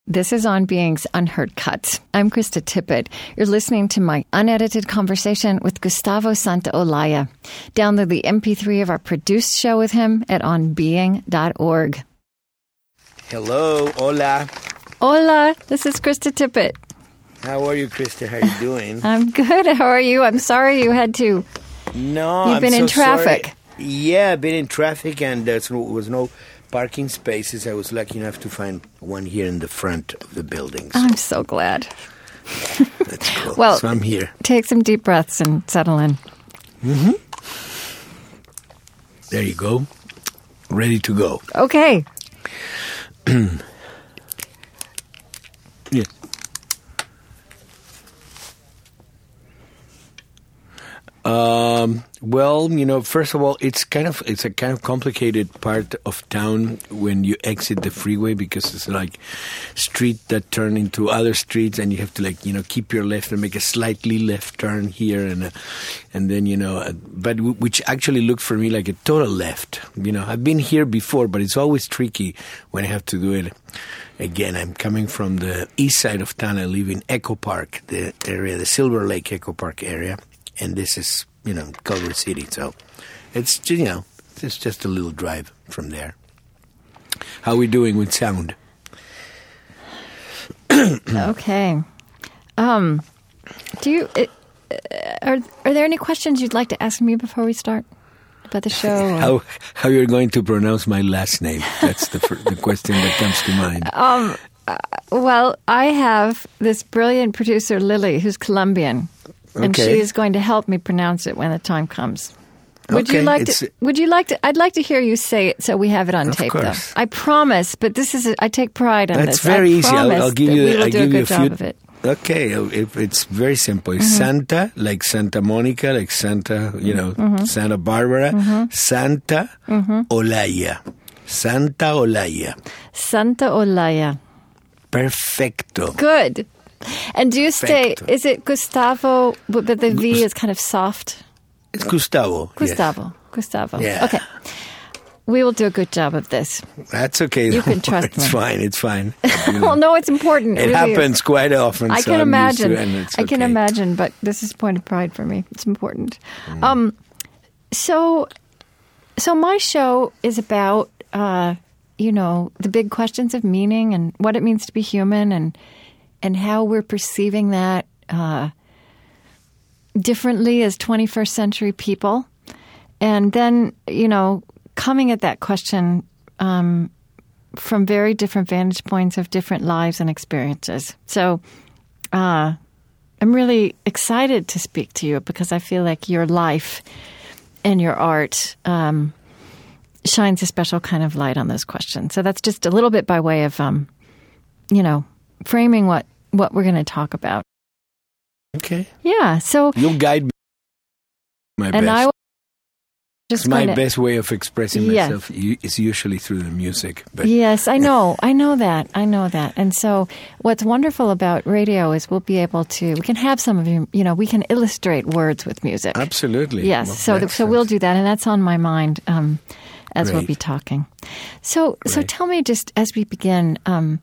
This is On Being's Unheard Cuts. I'm Krista Tippett. You're listening to my unedited conversation with Gustavo Santaolalla. Download the MP3 of our produced show with him at onbeing.org. Hello, hola. Hola, this is Krista Tippett. How are you, Krista? How are you doing? I'm good. How are you? I'm sorry you had to... No, You've been in traffic. Sorry. Yeah, I've been in traffic, and there was no parking spaces. I was lucky enough to find one here in the front of the building. I'm so glad. That's cool. Well, so I'm here. Take some deep breaths and settle in. Mm-hmm. There you go. Ready to go. Okay. Yeah. Well, first of all, it's a kind of complicated part of town when you exit the freeway, because it's like street that turn into other streets, and you have to keep your left and make a slightly left turn here, and then but which actually looked for me like a total left. I've been here before, but it's always tricky when I have to do it. Again, I'm coming from the east side of town. I live in Echo Park, the area, the Silver Lake Echo Park area. And this is, Culver City. So it's, it's just a little drive from there. How are we doing with sound? Okay. Are there any questions you'd like to ask me before we start about the show? How you're going to pronounce my last name? That's the question that comes to mind. Well, I have this brilliant producer, Lily, who's Colombian. And she is going to help me pronounce it when the time comes. Would you like to? I'd like to hear you say it so we have it on tape, though. I promise, but I take pride in this. That's very easy. I'll give you. We will do a good job of it. Okay, it's very simple. It's Santa, like Santa Monica, like Santa, Santa Barbara. Santa Olalla. Santa Olalla. Santa Olalla. Perfecto. Good. And do you say, is it Gustavo, but the V is kind of soft? It's Gustavo. Gustavo. Yes. Gustavo. Yeah. Okay. We will do a good job of this. That's okay. You can trust me. It's fine. Well, no, it's important. It really happens quite often. I can imagine. I can imagine, but this is a point of pride for me. It's important. So my show is about, the big questions of meaning and what it means to be human and how we're perceiving that differently as 21st century people. And then, coming at that question from very different vantage points of different lives and experiences. So I'm really excited to speak to you because I feel like your life and your art shines a special kind of light on those questions. So that's just a little bit by way of, framing what we're going to talk about. Okay. Yeah. So you'll guide me. Best way of expressing myself is usually through the music. But yes, I know that. And so what's wonderful about radio is we can have some of you, we can illustrate words with music. Absolutely. Yes. So we'll do that. And that's on my mind as we'll be talking. So tell me, just as we begin,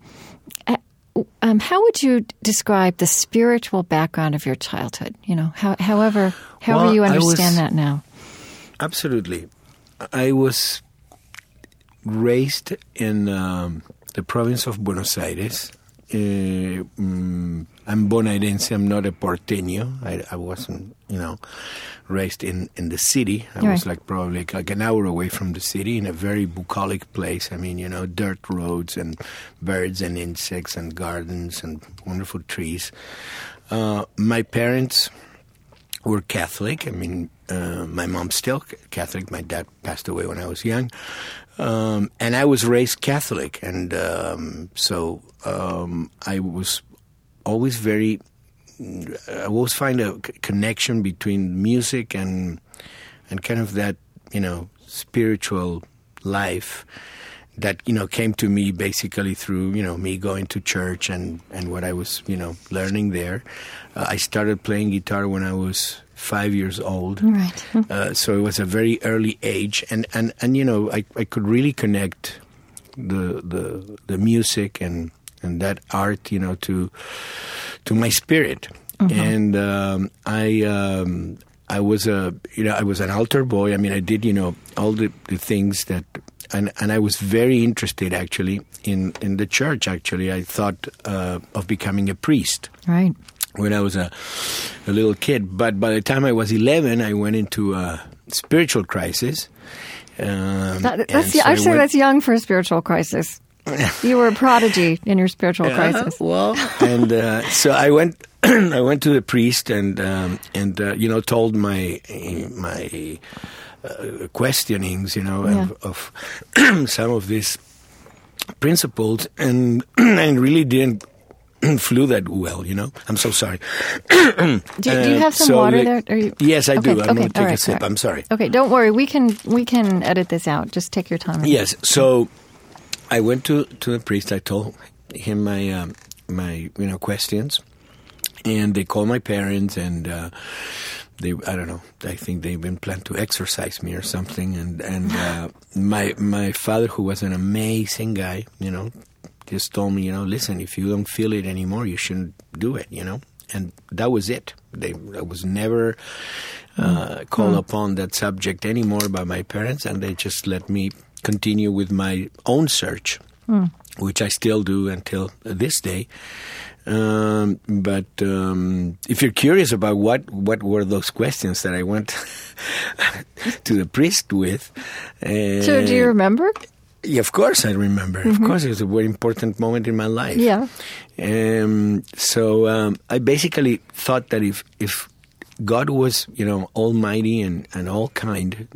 how would you describe the spiritual background of your childhood? However you understand that now. Absolutely. I was raised in the province of Buenos Aires. I'm bonaerense. I'm not a porteño. I wasn't, raised in the city. I was probably like an hour away from the city in a very bucolic place. I mean, dirt roads and birds and insects and gardens and wonderful trees. My parents were Catholic. I mean, my mom's still Catholic. My dad passed away when I was young. And I was raised Catholic. And so I was always I always find a connection between music and kind of that, spiritual life that, came to me basically through, me going to church and what I was, learning there. I started playing guitar when I was 5 years old. Right. So it was a very early age. And I could really connect the music and and that art, to my spirit. And I was an altar boy. I mean, I did, all the things that, and I was very interested actually in the church. Actually, I thought of becoming a priest. Right. When I was a little kid. But by the time I was 11, I went into a spiritual crisis. That's young for a spiritual crisis. You were a prodigy in your spiritual crisis. Well, and so I went to the priest and told my questionings, of some of these principles, and really didn't flew that well, I'm so sorry. Do you have some water there? Yes, I do. I'm going to take a sip. I'm sorry. Okay, don't worry. We can edit this out. Just take your time. Yes. So I went to the priest. I told him my questions, and they called my parents, and I don't know. I think they even planned to exorcise me or something. And my father, who was an amazing guy, just told me, listen, if you don't feel it anymore, you shouldn't do it, And that was it. I was never called upon that subject anymore by my parents, and they just let me continue with my own search, which I still do until this day. But if you're curious about what were those questions that I went to the priest with... So do you remember? Yeah, of course I remember. Of course, it was a very important moment in my life. Yeah. So I basically thought that if God was, almighty and all kind,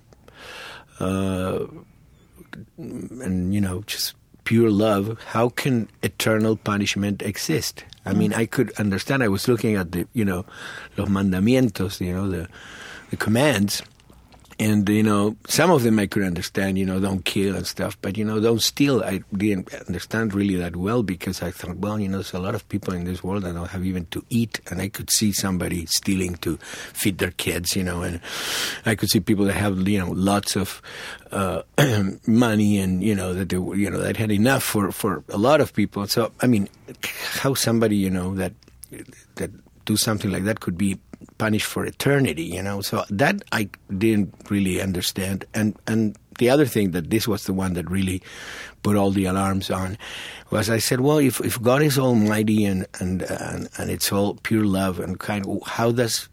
and, just pure love, how can eternal punishment exist? I mean, I could understand. I was looking at the, los mandamientos, the commands. And, some of them I could understand, don't kill and stuff. But, don't steal, I didn't understand really that well, because I thought, well, there's a lot of people in this world that don't have even to eat. And I could see somebody stealing to feed their kids, and I could see people that have, lots of money and, that they, that had enough for a lot of people. So, I mean, how somebody, that do something like that could be punished for eternity, So that I didn't really understand. And the other thing, that this was the one that really put all the alarms on, was I said, well, if God is almighty and it's all pure love and kind, how does,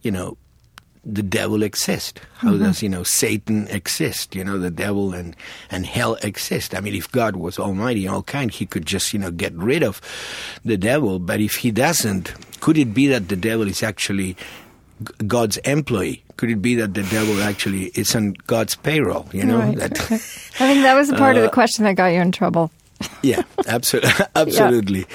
the devil exist? How does, Satan exist? The devil and hell exist. I mean, if God was almighty and all kind, he could just, get rid of the devil. But if he doesn't, could it be that the devil is actually God's employee? Could it be that the devil actually is on God's payroll? Right. That, I think that was the part of the question that got you in trouble. Yeah, absolutely. Yeah.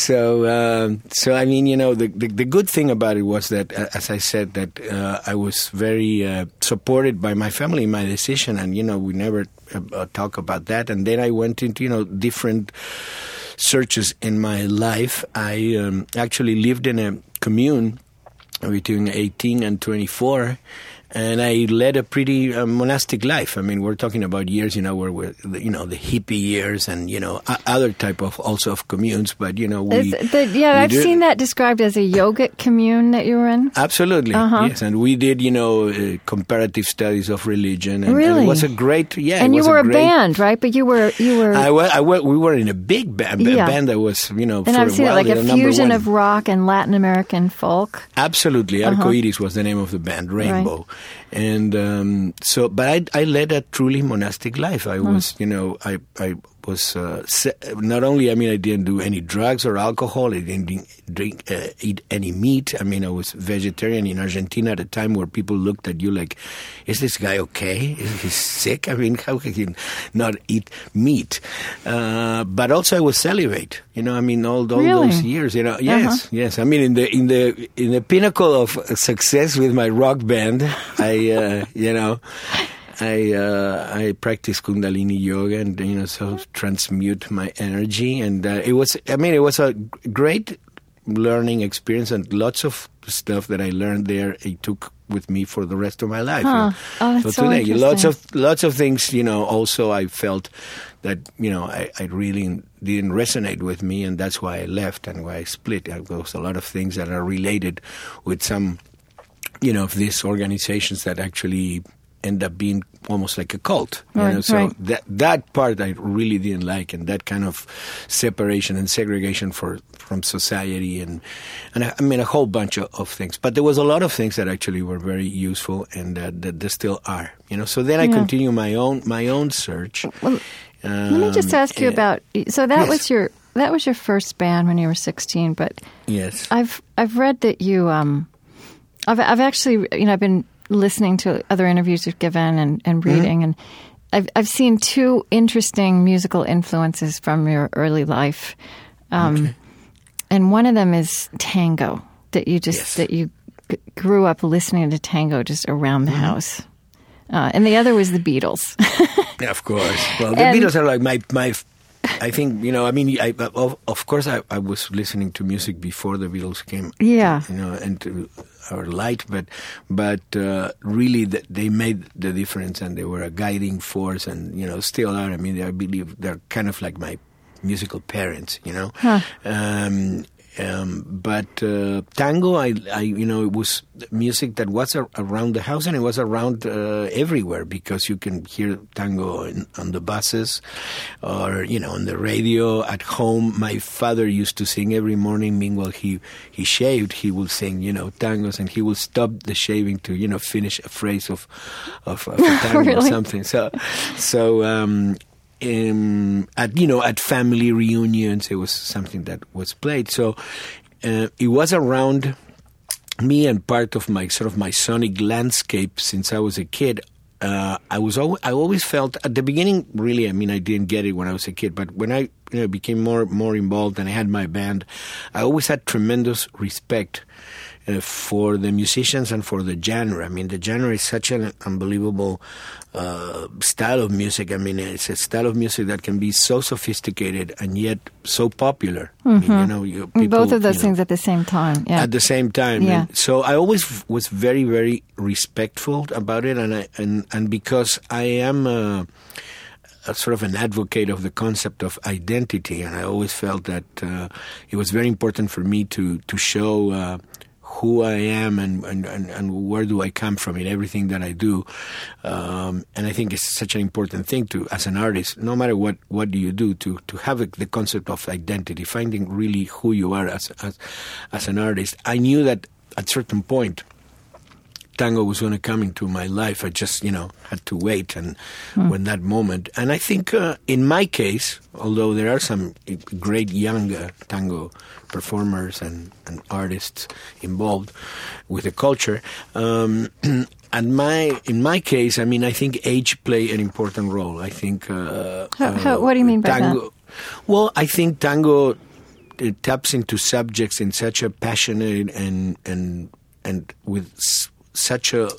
So I mean, the good thing about it was that, as I said, that I was very supported by my family in my decision, and we never talk about that. And then I went into different searches in my life. I actually lived in a commune between 18 and 24, and I led a pretty monastic life. I mean, we're talking about years, where we're, the hippie years and, other type of also of communes. But, I've seen that described as a yogic commune that you were in. Absolutely. Yes. And we did, comparative studies of religion. And, really? And it was a great, And you were a band, right? But you were. We were in a big band, a band that was, and I've seen it like a fusion of rock and Latin American folk. Absolutely. Arcoiris was the name of the band, Rainbow. Right. And but I led a truly monastic life. I was, I was not only, I mean, I didn't do any drugs or alcohol. I didn't eat any meat. I mean, I was vegetarian in Argentina at a time where people looked at you like, is this guy okay? Is he sick? I mean, how can he not eat meat? But also I was celibate. I mean, all those years. Yes. I mean, in the pinnacle of success with my rock band, I practice Kundalini yoga and, so transmute my energy. And it was a great learning experience, and lots of stuff that I learned there I took with me for the rest of my life. Huh. Oh, that's so today, interesting. lots of things, also I felt that, I really didn't resonate with me, and that's why I left and why I split. There was a lot of things that are related with some, of these organizations that actually end up being almost like a cult. Right, So right. that part I really didn't like, and that kind of separation and segregation from society, and I mean a whole bunch of things. But there was a lot of things that actually were very useful, and that there still are. So then I continue my own search. Well, let me just ask you about. So that yes. was your first band when you were 16, but Yes. I've read that you. I've actually I've been listening to other interviews you've given and reading, and I've seen two interesting musical influences from your early life, and one of them is tango. That you grew up listening to tango just around the house, and the other was the Beatles. Yeah, of course. Well, the Beatles are like my. I think of course I was listening to music before the Beatles came. Yeah. Into our light, but really they made the difference, and they were a guiding force, and still are. I mean, I believe they're kind of like my musical parents. Huh. But tango, it was music that was around the house, and it was around everywhere, because you can hear tango on the buses, or on the radio at home. My father used to sing every morning. Meanwhile, he shaved. He would sing tangos, and he would stop the shaving to finish a phrase of a tango Really? or something. So. At family reunions, it was something that was played. So it was around me, and part of my sonic landscape since I was a kid. I always felt at the beginning, really, I mean, I didn't get it when I was a kid, but when I became more involved and I had my band, I always had tremendous respect for the musicians and for the genre. I mean, the genre is such an unbelievable style of music. I mean, it's a style of music that can be so sophisticated and yet so popular. Mm-hmm. I mean, people, both of those things at the same time. Yeah. At the same time. Yeah. And so I always was very, very respectful about it, and because I am a sort of an advocate of the concept of identity, and I always felt that it was very important for me to show who I am and where do I come from in everything that I do. And I think it's such an important thing as an artist, no matter what do you do, to have the concept of identity, finding really who you are as an artist. I knew that at a certain point, tango was going to come into my life. I just, had to wait when that moment. And I think in my case, although there are some great young tango performers and artists involved with the culture, in my case, I mean, I think age play an important role. I think... what do you mean by tango, that? Well, I think tango it taps into subjects in such a passionate and with such a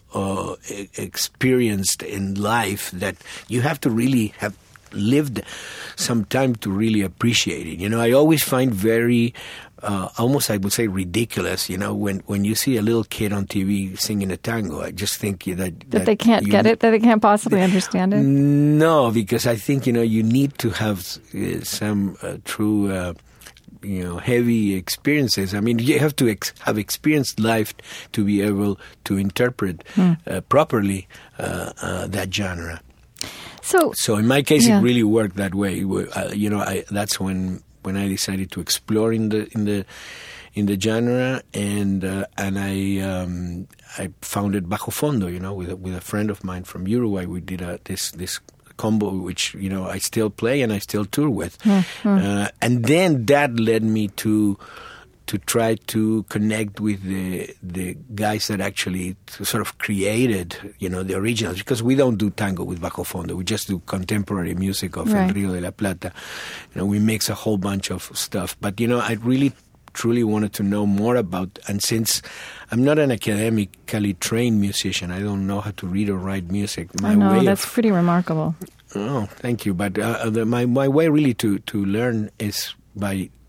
experienced in life that you have to really have lived some time to really appreciate it. I always find very almost, I would say, ridiculous, when you see a little kid on TV singing a tango. I just think that they can't get it, that they can't possibly understand it. No, because I think you need to have some true heavy experiences. I mean, you have to have experienced life to be able to interpret properly that genre. So in my case, it really worked that way. That's when I decided to explore in the genre, and I founded Bajo Fondo. With a friend of mine from Uruguay. We did this combo, which I still play and I still tour with, and then that led me to try to connect with the guys that actually sort of created the originals, because we don't do tango with Bajo Fondo. We just do contemporary music of El Rio de la Plata. We mix a whole bunch of stuff, but I really truly wanted to know more about, and since I'm not an academically trained musician, I don't know how to read or write music. That's pretty remarkable. Oh, thank you. But my way really to learn is by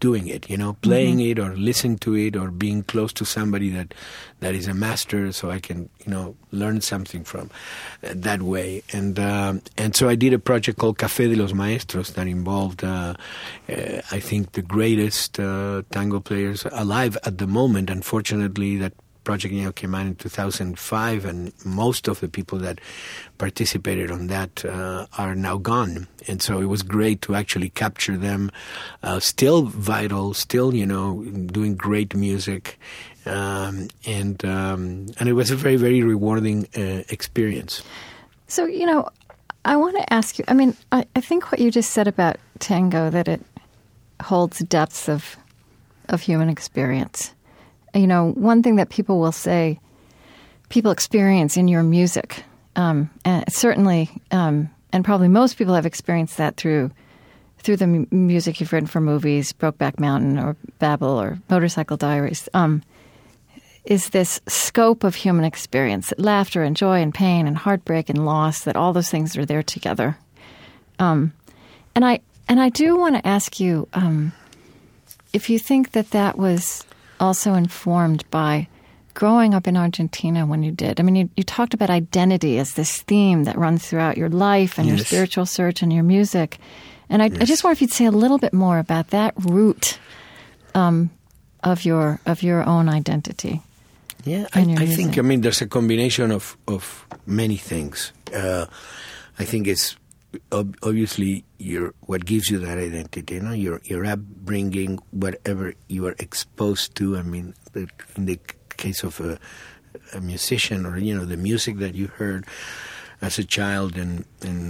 doing it, playing it or listening to it or being close to somebody that is a master, so I can, learn something from that way. And so I did a project called Café de los Maestros that involved, I think, the greatest tango players alive at the moment. Unfortunately, that project came out in 2005, and most of the people that participated on that are now gone. And so it was great to actually capture them, still vital, still doing great music, and it was a very, very rewarding experience. So I want to ask you. I mean, I think what you just said about tango, that it holds depths of human experience. One thing that people will say, people experience in your music, and certainly, and probably most people have experienced that through the music you've written for movies, Brokeback Mountain or Babel or Motorcycle Diaries, is this scope of human experience, that laughter and joy and pain and heartbreak and loss, that all those things are there together. And I do want to ask you if you think that was also informed by growing up in Argentina when you did. I mean, you talked about identity as this theme that runs throughout your life and your spiritual search and your music. And I just wonder if you'd say a little bit more about that root of your own identity. Yeah, I think, there's a combination of many things. I think it's obviously what gives you that identity, your upbringing, whatever you are exposed to. I mean, in the case of a musician, or the music that you heard as a child, and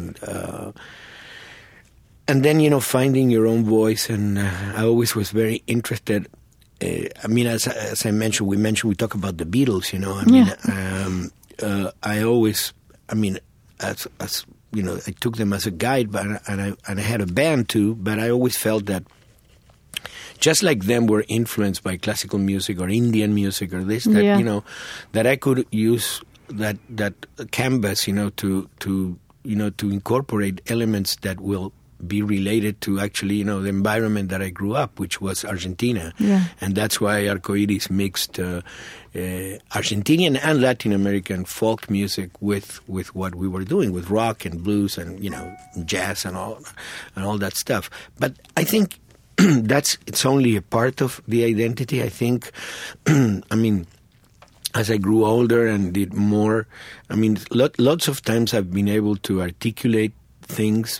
then finding your own voice. And I always was very interested. As I mentioned, we talk about the Beatles. I always, as I took them as a guide, and I had a band too. But I always felt that, just like them were influenced by classical music or Indian music or this, that I could use that canvas, to incorporate elements that will be related to actually, the environment that I grew up, which was Argentina. Yeah. And that's why Arcoiris mixed Argentinian and Latin American folk music with what we were doing, with rock and blues and, jazz and all that stuff. But I think it's only a part of the identity. I think, as I grew older and did more, lots of times I've been able to articulate things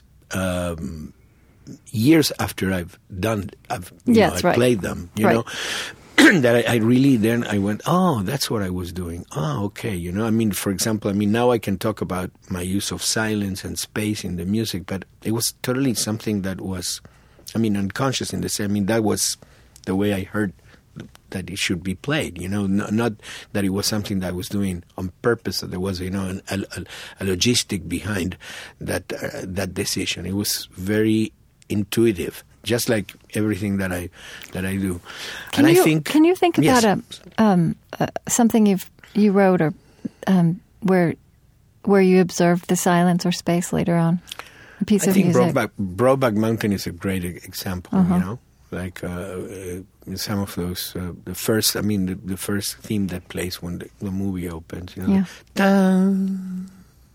years after I've played them, know, that I really, then I went, oh, that's what I was doing. Oh, okay. For example, now I can talk about my use of silence and space in the music, but it was totally something that was, unconscious in the sense, that was the way I heard that it should be played, not that it was something that I was doing on purpose, that there was, a logistic behind that decision. It was very intuitive, just like everything that I do. Can you think about something you wrote or where you observed the silence or space later on? A piece of music. I think Brokeback Mountain is a great example. Like some of those, the first theme that plays when the movie opens, dun,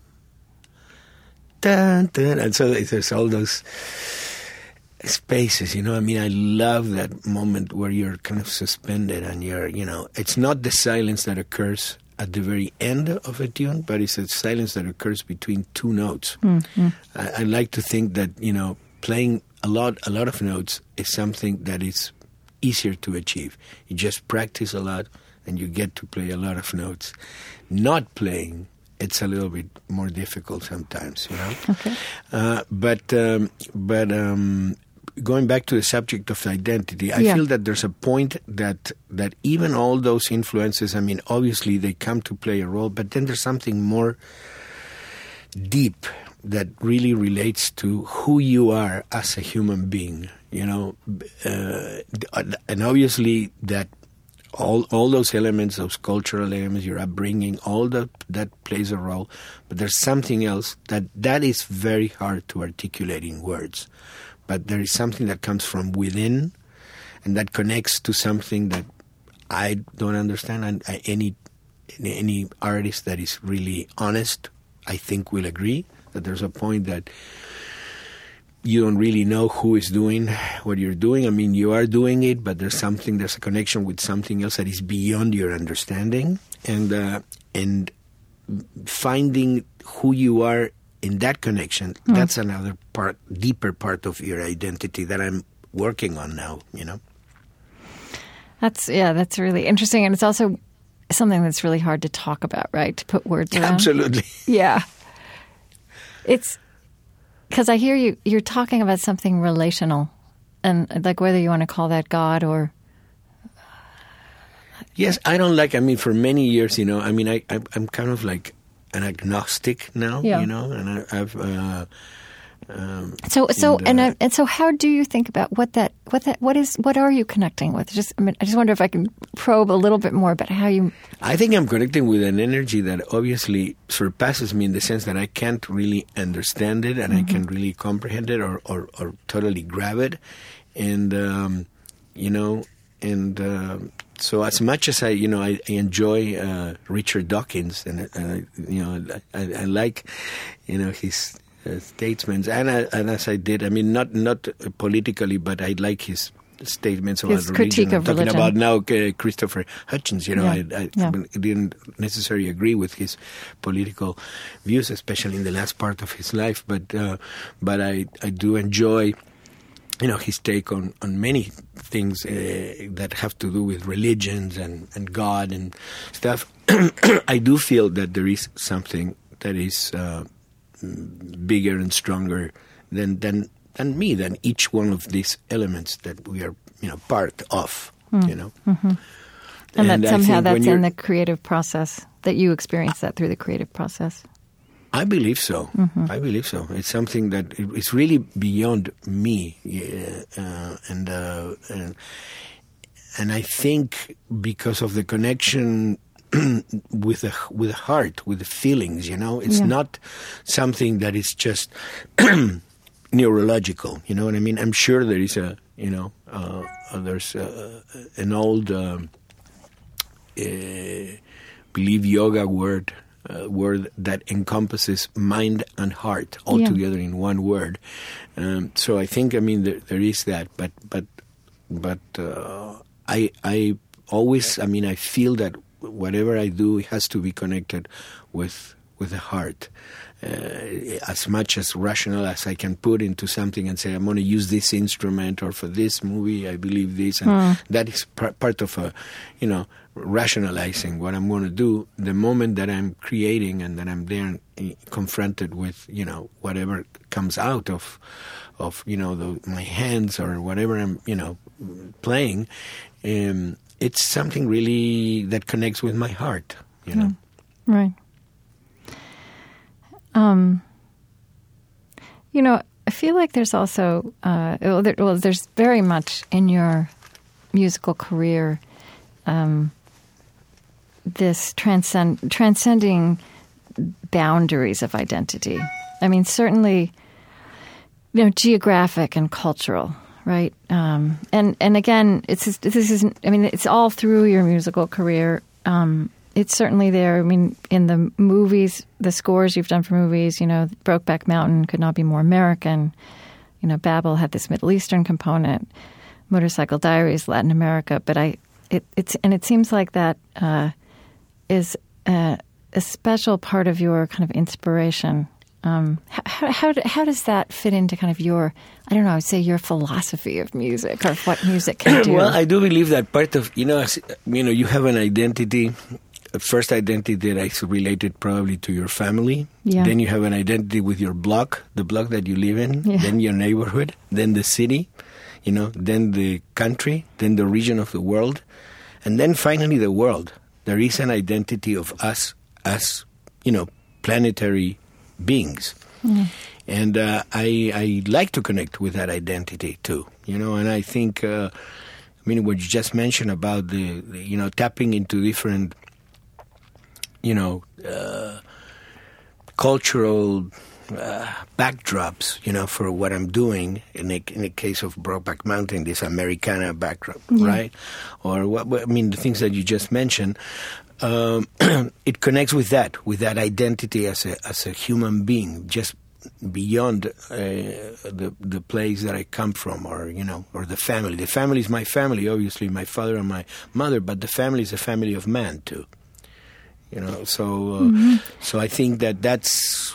dun, dun, and so there's all those spaces, I love that moment where you're kind of suspended and you're, it's not the silence that occurs at the very end of a tune, but it's a silence that occurs between two notes. Mm-hmm. I like to think that, playing a lot of notes is something that is easier to achieve. You just practice a lot and you get to play a lot of notes. Not playing, it's a little bit more difficult sometimes, Okay. But going back to the subject of identity, I feel that there's a point that even all those influences, obviously they come to play a role, but then there's something more deep that really relates to who you are as a human being, and obviously that all those elements, those cultural elements, your upbringing, all that plays a role. But there's something else that is very hard to articulate in words. But there is something that comes from within, that connects to something that I don't understand. And any artist that is really honest, I think, will agree that there's a point that you don't really know who is doing what you're doing. I mean, you are doing it, but there's a connection with something else that is beyond your understanding. And finding who you are in that connection, that's another deeper part of your identity that I'm working on now, you know. That's really interesting. And it's also something that's really hard to talk about, right? To put words around. Absolutely. Yeah. It's because I hear you're talking about something relational, and like whether you want to call that God or... Yes, for many years, you know, I mean, I'm kind of like an agnostic now, you know, and I've... So how do you think about what are you connecting with? I just wonder if I can probe a little bit more about how you... I think I'm connecting with an energy that obviously surpasses me in the sense that I can't really understand it and I can't really comprehend it or totally grab it. And, you know, and so as much as I enjoy Richard Dawkins and I like, you know, his... statements, and as I did, I mean, not politically, but I like his statements about his critique religion. of talking religion. about now Christopher Hitchens, you know, I didn't necessarily agree with his political views, especially in the last part of his life, but I do enjoy, you know, his take on many things that have to do with religions and God and stuff. I do feel that there is something that is bigger and stronger than me, than each one of these elements that we are, you know, part of, you know. Mm-hmm. And that somehow that's in the creative process, that you experience that through the creative process. I believe so. Mm-hmm. I believe so. It's something that it's really beyond me, and I think because of the connection with the heart, with the feelings, you know, it's not something that is just neurological. You know what I mean? I'm sure there is there's an old believe yoga word that encompasses mind and heart all together in one word. So I think, I mean, there is that, but I always, I mean, I feel that whatever I do, it has to be connected with the heart. As much as rational as I can put into something and say, I'm going to use this instrument, or for this movie, I believe this. And that is part of rationalizing what I'm going to do. The moment that I'm creating and that I'm there confronted with, you know, whatever comes out of you know, my hands or whatever I'm, you know, playing, it's something really that connects with my heart, you know. Right. You know, I feel like there's also, there's very much in your musical career this transcending boundaries of identity. I mean, certainly, you know, geographic and cultural. Right, and again, it's all through your musical career. It's certainly there. I mean, in the movies, the scores you've done for movies, you know, Brokeback Mountain could not be more American. You know, Babel had this Middle Eastern component. Motorcycle Diaries, Latin America. But it seems like that is a special part of your kind of inspiration. How does that fit into kind of your, I don't know, I would say your philosophy of music, or what music can do? Well, I do believe that part of, you know, you have an identity, a first identity that is related probably to your family. Yeah. Then you have an identity with your block, the block that you live in, then your neighborhood, then the city, you know, then the country, then the region of the world, and then finally the world. There is an identity of us as, you know, planetary beings. And I like to connect with that identity too, you know, and I think, I mean, what you just mentioned about the you know, tapping into different, you know, cultural backdrops, for what I'm doing. In the case of Brokeback Mountain, this Americana backdrop, right? Or the things that you just mentioned. It connects with that identity as a human being, just beyond the place that I come from, or the family. The family is my family, obviously, my father and my mother, but the family is a family of man too. So I think that's,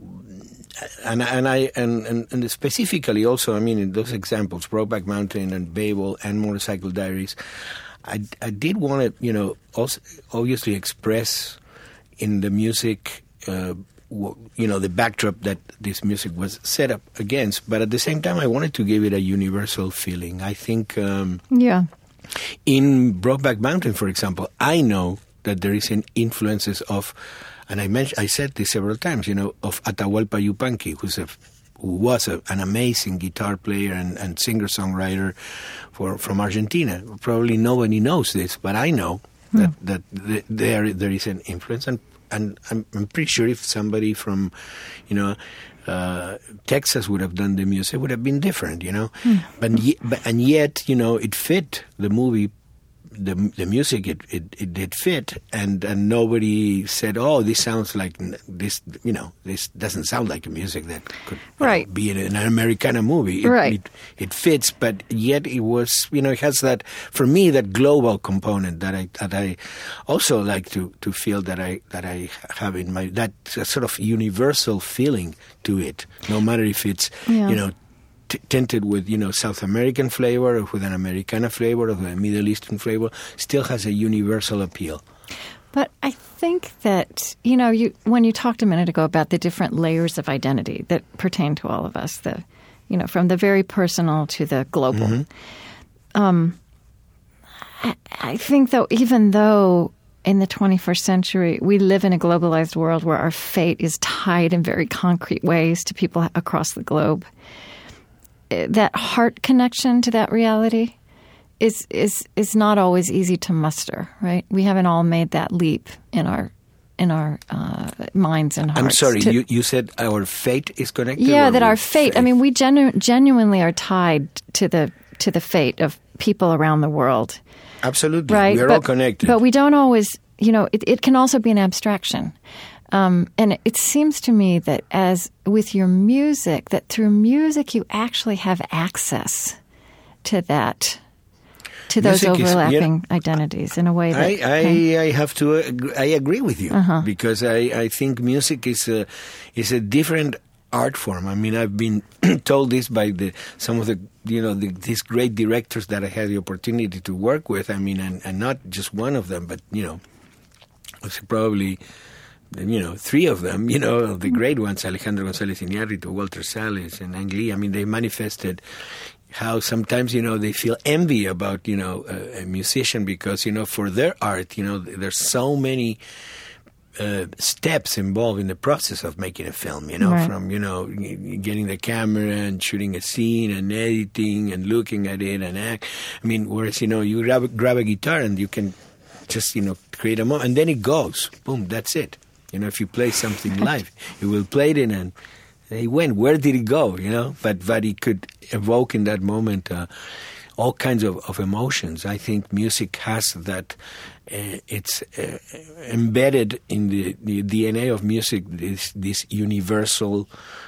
and specifically also, in those examples, Brokeback Mountain and Babel and Motorcycle Diaries, I did want to, also obviously express in the music, the backdrop that this music was set up against, but at the same time, I wanted to give it a universal feeling. I think, in Brokeback Mountain, for example, I know that there is an influences of, and I said this several times, of Atahualpa Yupanqui, who was an amazing guitar player and singer-songwriter from Argentina. Probably nobody knows this, but I know that there is an influence, and I'm pretty sure if somebody from, Texas would have done the music, it would have been different, But yet, it fit the movie. The music it did fit, and nobody said, "Oh, this sounds like this." This doesn't sound like a music that could be in an Americana movie. It fits, but yet it was. It has that, for me, that global component that I also like to feel that I have in my, that sort of universal feeling to it. No matter if it's tinted with South American flavor or with an Americana flavor or with a Middle Eastern flavor, still has a universal appeal. But I think that when you talked a minute ago about the different layers of identity that pertain to all of us, from the very personal to the global. I think even though in the 21st century we live in a globalized world where our fate is tied in very concrete ways to people across the globe, that heart connection to that reality is not always easy to muster, right? We haven't all made that leap in our minds and hearts. I'm sorry, you said our fate is connected? Yeah, that our fate. We genuinely are tied to the fate of people around the world. Absolutely, right? We're all connected. But we don't always, it can also be an abstraction. And it seems to me that as with your music, that through music you actually have access to that, to those overlapping identities in a way that... I agree with you, because I think music is a different art form. I've been told this by some of these great directors that I had the opportunity to work with. And not just one of them, but it's probably... three of them, the great ones, Alejandro González Iñárritu, Walter Salles, and Ang Lee. They manifested how sometimes, they feel envy about, a musician because, for their art, there's so many steps involved in the process of making a film, from, getting the camera and shooting a scene and editing and looking at it and act. Whereas, you grab a guitar and you can just, create a moment and then it goes. Boom, that's it. If you play something live, you will play it and it went. Where did it go? But it could evoke in that moment all kinds of emotions. I think music has that. It's embedded in the DNA of music. This universal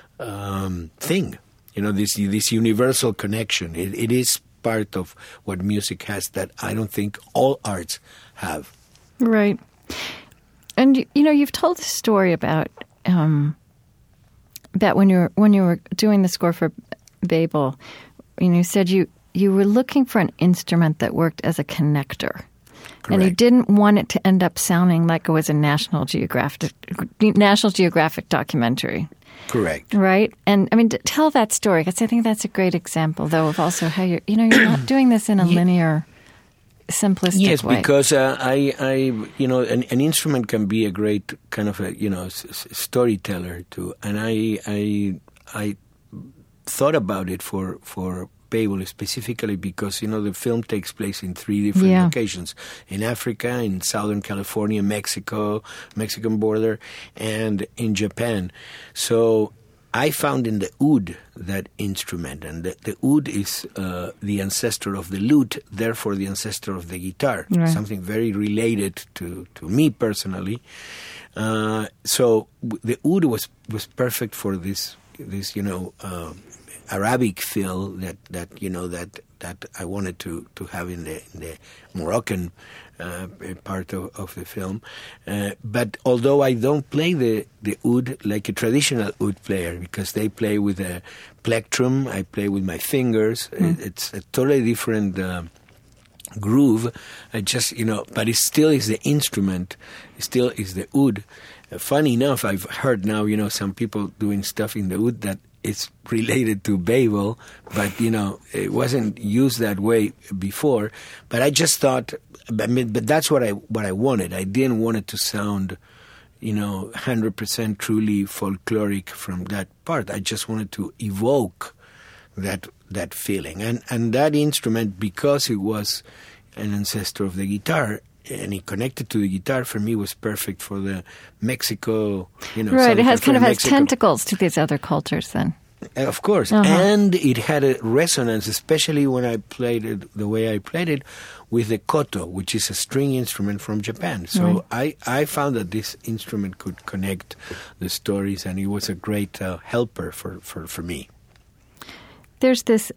thing. This universal connection. It is part of what music has that I don't think all arts have. Right. And you've told the story about when you were doing the score for Babel, you said you were looking for an instrument that worked as a connector. Correct. And you didn't want it to end up sounding like it was a National Geographic documentary. Correct. Right? And tell that story, because I think that's a great example, though, of also how you're not doing this in a linear, simplistic way. Yes, because an instrument can be a great kind of storyteller too. And I thought about it for Babel specifically because the film takes place in 3 different locations: in Africa, in Southern California, Mexican border, and in Japan. So I found in the oud that instrument, and the oud is the ancestor of the lute, therefore the ancestor of the guitar, something very related to me personally. So the oud was perfect for this Arabic feel that I wanted to have in the Moroccan part of the film. But although I don't play the oud like a traditional oud player, because they play with a plectrum, I play with my fingers. It's a totally different groove. But it still is the instrument. It still is the oud. Funny enough, I've heard now, some people doing stuff in the oud that it's related to Babel, but, it wasn't used that way before. But I just thought, but that's what I wanted. I didn't want it to sound, 100% truly folkloric from that part. I just wanted to evoke that feeling. And that instrument, because it was an ancestor of the guitar, and it connected to the guitar, for me was perfect for the Mexico, Right, it has tentacles to these other cultures then. Of course. Uh-huh. And it had a resonance, especially when I played it the way I played it, with the koto, which is a string instrument from Japan. So I found that this instrument could connect the stories, and it was a great helper for me. There's this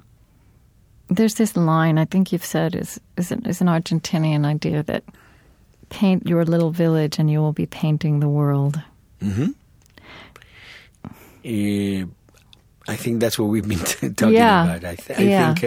line I think you've said is an Argentinian idea that paint your little village and you will be painting the world. Mm-hmm. I think that's what we've been talking about. I think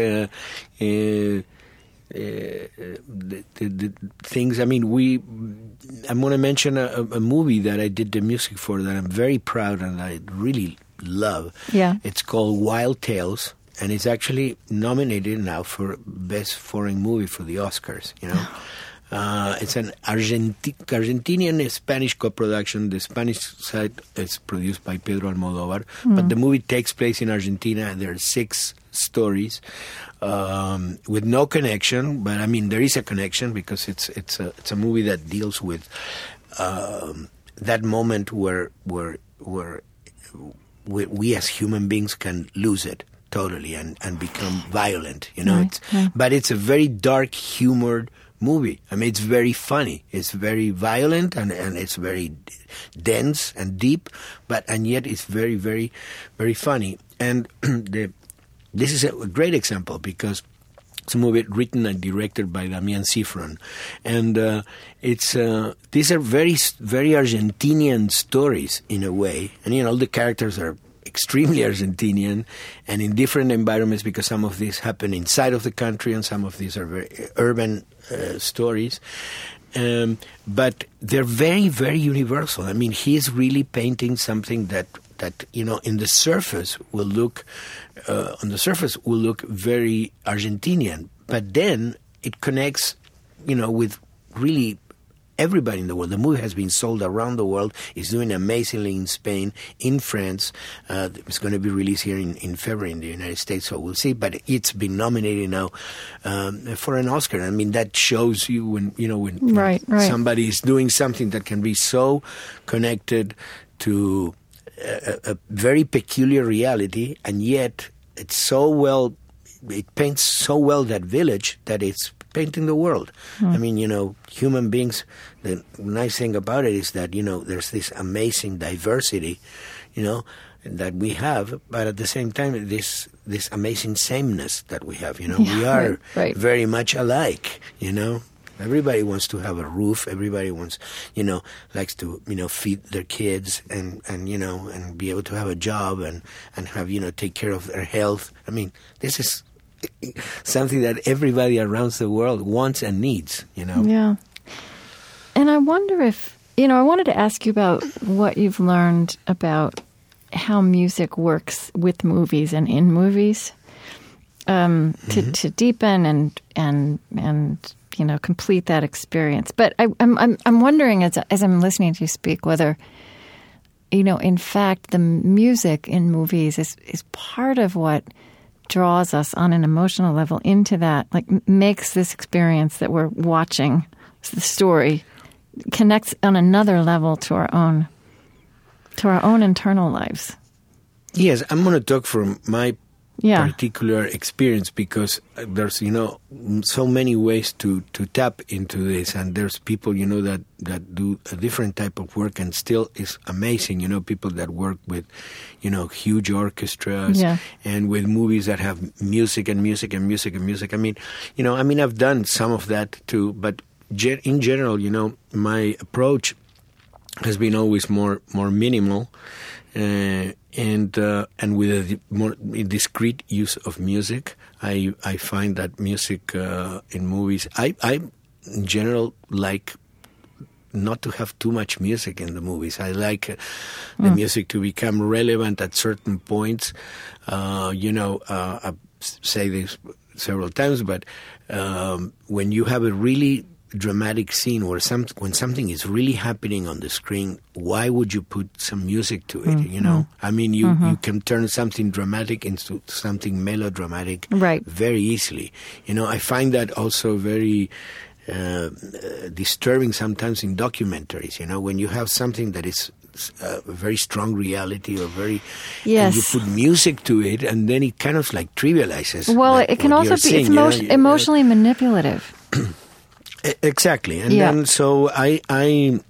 the things. I mean, I'm going to mention a movie that I did the music for that I'm very proud and I really love. Yeah, it's called Wild Tales. And it's actually nominated now for Best Foreign Movie for the Oscars, It's an Argentinian Spanish co-production. The Spanish side is produced by Pedro Almodóvar, but the movie takes place in Argentina. There are 6 stories with no connection, but I mean there is a connection because it's a movie that deals with that moment where we as human beings can lose it totally and become violent, But it's a very dark, humored movie. I mean, it's very funny. It's very violent and it's very dense and deep, and yet it's very, very, very funny. And this is a great example because it's a movie written and directed by Damián Cifrón. And these are very, very Argentinian stories in a way. And, all the characters are extremely Argentinian and in different environments because some of these happen inside of the country and some of these are very urban stories. But they're very, very universal. I mean, he's really painting something that in the surface will look very Argentinian, but then it connects, with really everybody in the world. The movie has been sold around the world. It's doing amazingly in Spain, in France. It's going to be released here in February in the United States, so we'll see. But it's been nominated now for an Oscar. I mean, that shows you when somebody is doing something that can be so connected to a very peculiar reality, and yet it paints so well that village that it's painting the world. I mean, human beings, the nice thing about it is that, there's this amazing diversity, that we have, but at the same time, this amazing sameness that we have, we are very much alike, Everybody wants to have a roof. Everybody wants, likes to, feed their kids and be able to have a job and have, take care of their health. I mean, this is something that everybody around the world wants and needs, Yeah. And I wonder if, I wanted to ask you about what you've learned about how music works with movies and in movies to deepen and complete that experience. But I'm wondering as I'm listening to you speak whether, in fact, the music in movies is part of what draws us on an emotional level into that, like makes this experience that we're watching, the story, connects on another level to our own internal lives. Yes, I'm going to talk from my Yeah. particular experience because there's, so many ways to tap into this, and there's people, that do a different type of work and still is amazing, people that work with, huge orchestras Yeah. and with movies that have music and music and music and music. I've done some of that too, but in general, my approach has been always more minimal, and with a more discrete use of music. I find that music in movies, I in general like not to have too much music in the movies. I like the music to become relevant at certain points. I've said this several times, but when you have a really dramatic scene or when something is really happening on the screen, why would you put some music to it? You can turn something dramatic into something melodramatic very easily. I find that also very disturbing sometimes in documentaries, when you have something that is a very strong reality or very, and you put music to it, and then it kind of like trivializes. Well, it can also be emotionally manipulative. Exactly, and then I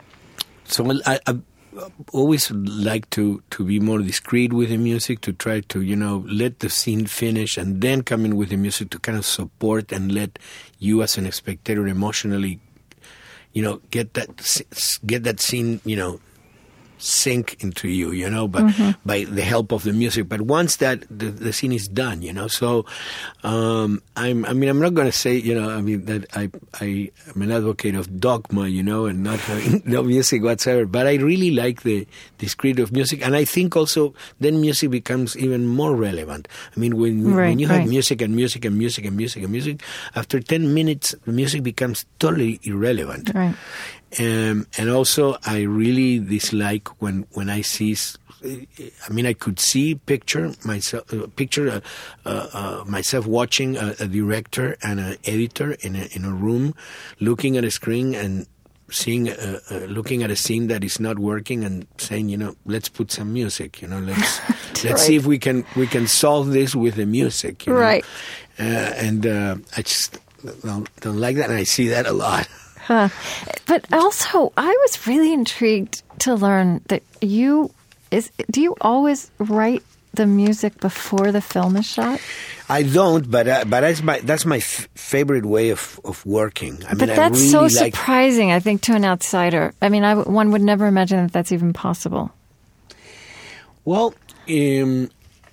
always like to be more discreet with the music, to try to let the scene finish and then come in with the music to kind of support and let you as an spectator emotionally get that scene sink into you, but by the help of the music. But once that the scene is done, so I'm not going to say that I am an advocate of dogma, and not having no music whatsoever. But I really like the discreet of music, and I think also then music becomes even more relevant. When you have music and music and music and music and music, after 10 minutes, the music becomes totally irrelevant. Right. And also, I really dislike when I see. I could picture myself watching a director and an editor in a room, looking at a screen and seeing, looking at a scene that is not working and saying, let's put some music. Let's see if we can solve this with the music. Right. I just don't like that, and I see that a lot. Huh. But also, I was really intrigued to learn that do you always write the music before the film is shot? I don't, but that's my favorite way of working. But that's really so surprising, I think, to an outsider. One would never imagine that that's even possible. Well, the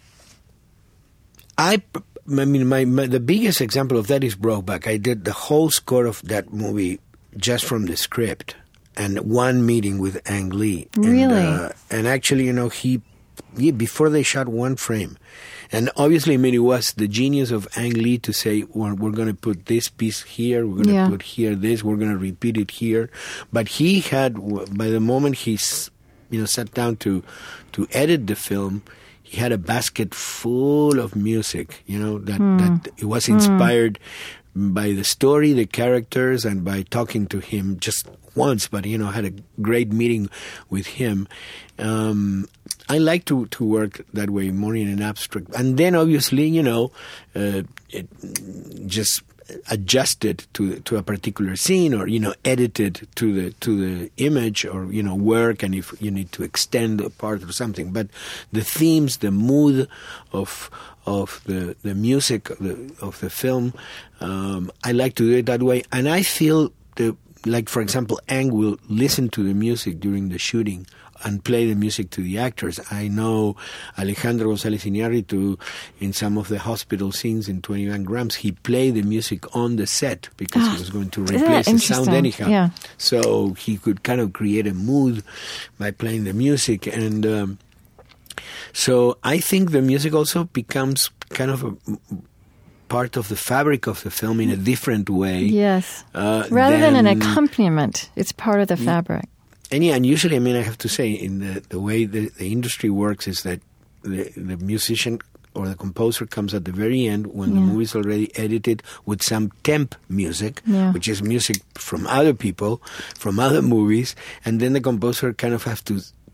biggest example of that is Brokeback. I did the whole score of that movie just from the script and one meeting with Ang Lee. Really? And actually, before they shot one frame. And obviously, it was the genius of Ang Lee to say, well, we're going to put this piece here, we're going to put here this, we're going to repeat it here. But he had, by the moment he sat down to edit the film, he had a basket full of music, that it was inspired by the story, the characters, and by talking to him just once, but, had a great meeting with him. I like to work that way, more in an abstract. And then, obviously, it just adjusted to a particular scene, or, edited to the image, or, work, and if you need to extend a part or something. But the themes, the mood of the music of the film, I like to do it that way. And I feel like, for example, Ang will listen to the music during the shooting and play the music to the actors. I know Alejandro González Iñárritu, in some of the hospital scenes in 21 Grams, he played the music on the set because he was going to replace the sound anyhow. Yeah. So he could kind of create a mood by playing the music. And so I think the music also becomes kind of a part of the fabric of the film in a different way. Yes. Rather than an accompaniment, it's part of the fabric. And usually, I have to say, in the way the industry works is that the musician or the composer comes at the very end when the movie is already edited with some temp music, which is music from other people, from other movies, and then the composer kind of has to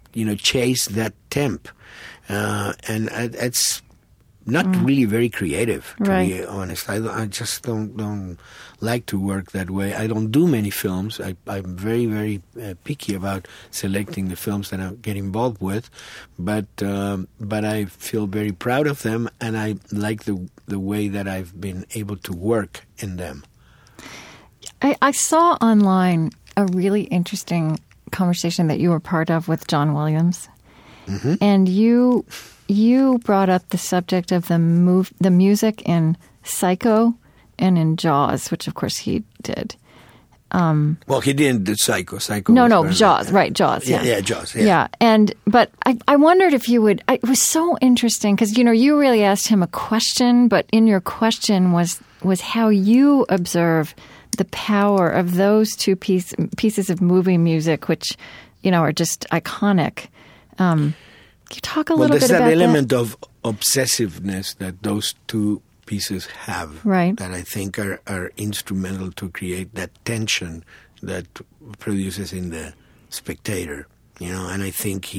chase that temp. And it's not really very creative, to be honest. I just don't like to work that way. I don't do many films. I'm very, very picky about selecting the films that I get involved with, but I feel very proud of them, and I like the way that I've been able to work in them. I saw online a really interesting conversation that you were part of with John Williams. Mm-hmm. And you brought up the subject of the music in Psycho and in Jaws, which of course he did. Well, he didn't do Psycho. No, Jaws, right? Jaws. Yeah, Jaws. Yeah. But I wondered if you would. It was so interesting because you really asked him a question, but in your question was how you observe the power of those two pieces of movie music, which are just iconic. Can you talk a little bit about that? Well, there's that element of obsessiveness that those two pieces have, right, that I think are instrumental to create that tension that produces in the spectator, and I think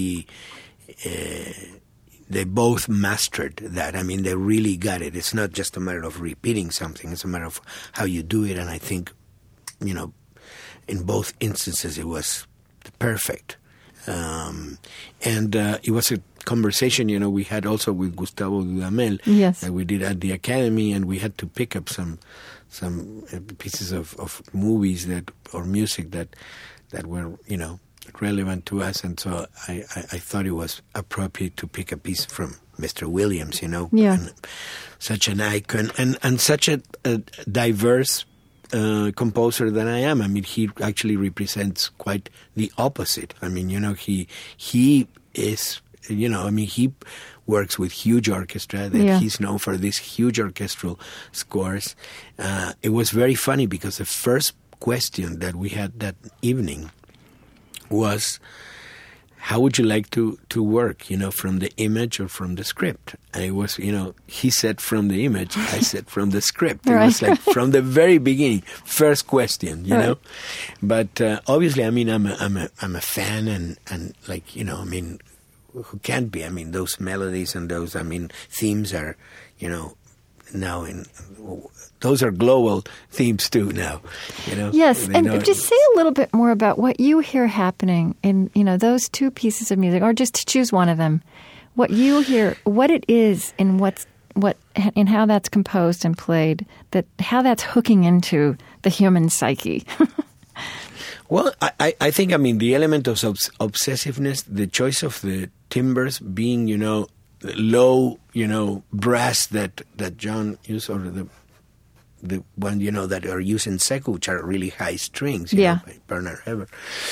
they both mastered that. I mean, they really got it. It's not just a matter of repeating something, it's a matter of how you do it, and I think, in both instances it was perfect. And it was a conversation, we had also with Gustavo Dudamel, yes, that we did at the Academy, and we had to pick up some pieces of movies or music that were, relevant to us, and so I thought it was appropriate to pick a piece from Mr. Williams, yeah, and such an icon and such a diverse composer than I am. I mean, he actually represents quite the opposite. I mean, he is, he works with huge orchestra. He's known for these huge orchestral scores. It was very funny because the first question that we had that evening was, how would you like to work, from the image or from the script? And it was, he said from the image, I said from the script. It was like from the very beginning, first question, know. But obviously, I mean, I'm a fan, and like, who can't be? I mean, those melodies and those, themes are, now those are global themes too now, Yes, and just say a little bit more about what you hear happening in, those two pieces of music, or just to choose one of them. What you hear, what it is, and and how that's composed and played, how that's hooking into the human psyche. Well, I think, the element of obsessiveness, the choice of the timbres being, low, brass that John used, or the one, that are used in Psycho, which are really high strings, by Bernard Herrmann.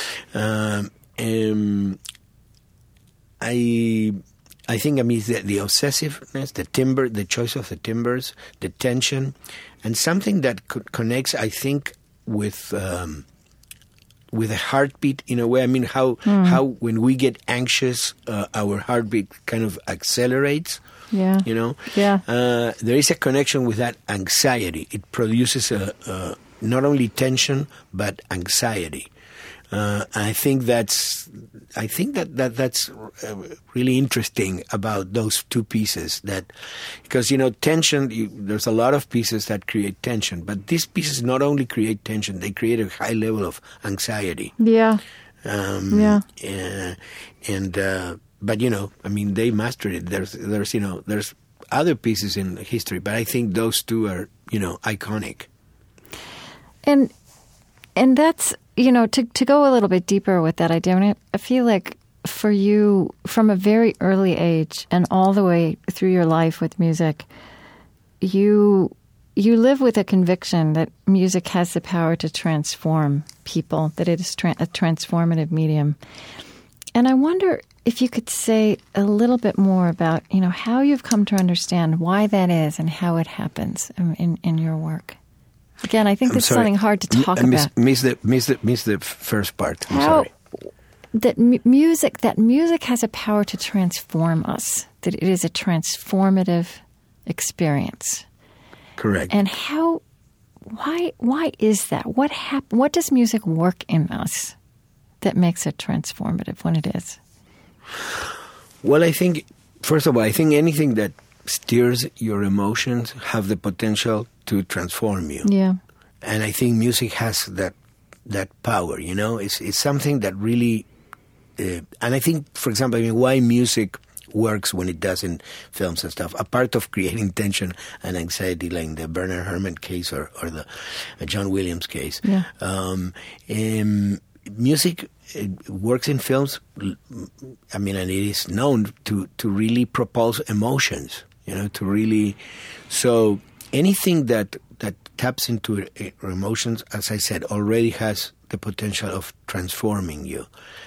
I think, the obsessiveness, the timbre, the choice of the timbres, the tension, and something that connects, I think, with a heartbeat in a way. I mean, how when we get anxious, our heartbeat kind of accelerates. Yeah. There is a connection with that anxiety. It produces not only tension but anxiety. I think that's really interesting about those two pieces. Because tension. There's a lot of pieces that create tension, but these pieces not only create tension; they create a high level of anxiety. Yeah. But they mastered it. There's other pieces in history, but I think those two are iconic. And that's to go a little bit deeper with that idea. I feel like for you, from a very early age and all the way through your life with music, you live with a conviction that music has the power to transform people, that it is a transformative medium. And I wonder if you could say a little bit more about, how you've come to understand why that is and how it happens in your work. Again, I think that's something hard to talk about. Miss the first part. I'm sorry. That music has a power to transform us. That it is a transformative experience. Correct. And why is that? What does music work in us that makes it transformative when it is? Well, I think, first of all, I think anything that stirs your emotions have the potential to transform you. Yeah. And I think music has that power, you know? It's something that really... and I think, for example, why music works when it does in films and stuff, a part of creating tension and anxiety, like the Bernard Herrmann case or the John Williams case. Yeah. Music works in films, I mean, and it is known to really propulse emotions, you know, to really... So anything that taps into emotions, as I said, already has the potential of transforming you.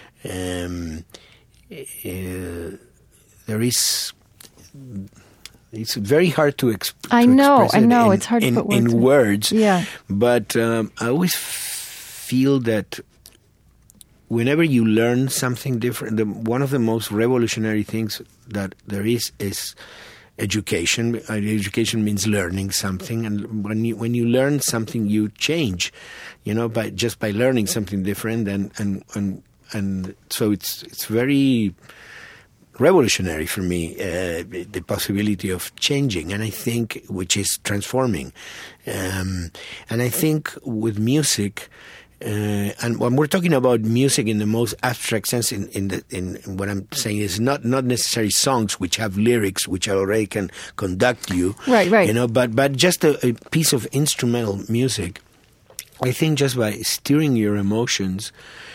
There is... It's very hard to express. I know. It's hard to put words in words. Yeah. But I always feel that whenever you learn something different, one of the most revolutionary things that there is education. Education means learning something, and when you learn something, you change. You know, by learning something different, and so it's very revolutionary for me, the possibility of changing, and I think, which is transforming. And I think with music, and when we're talking about music in the most abstract sense, in what I'm saying is not necessarily songs which have lyrics which already can conduct you, right? You know, but just a piece of instrumental music. I think just by steering your emotions,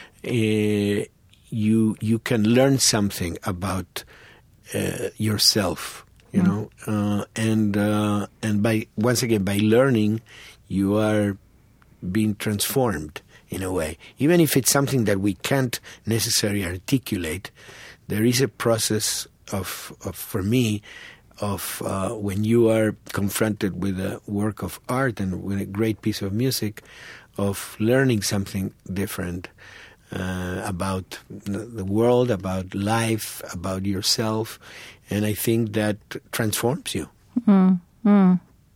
you can learn something about yourself, you know, and by learning, you are being transformed in a way. Even if it's something that we can't necessarily articulate, there is a process for me, when you are confronted with a work of art and with a great piece of music, of learning something different. About the world, about life, about yourself, and I think that transforms you. Mm-hmm.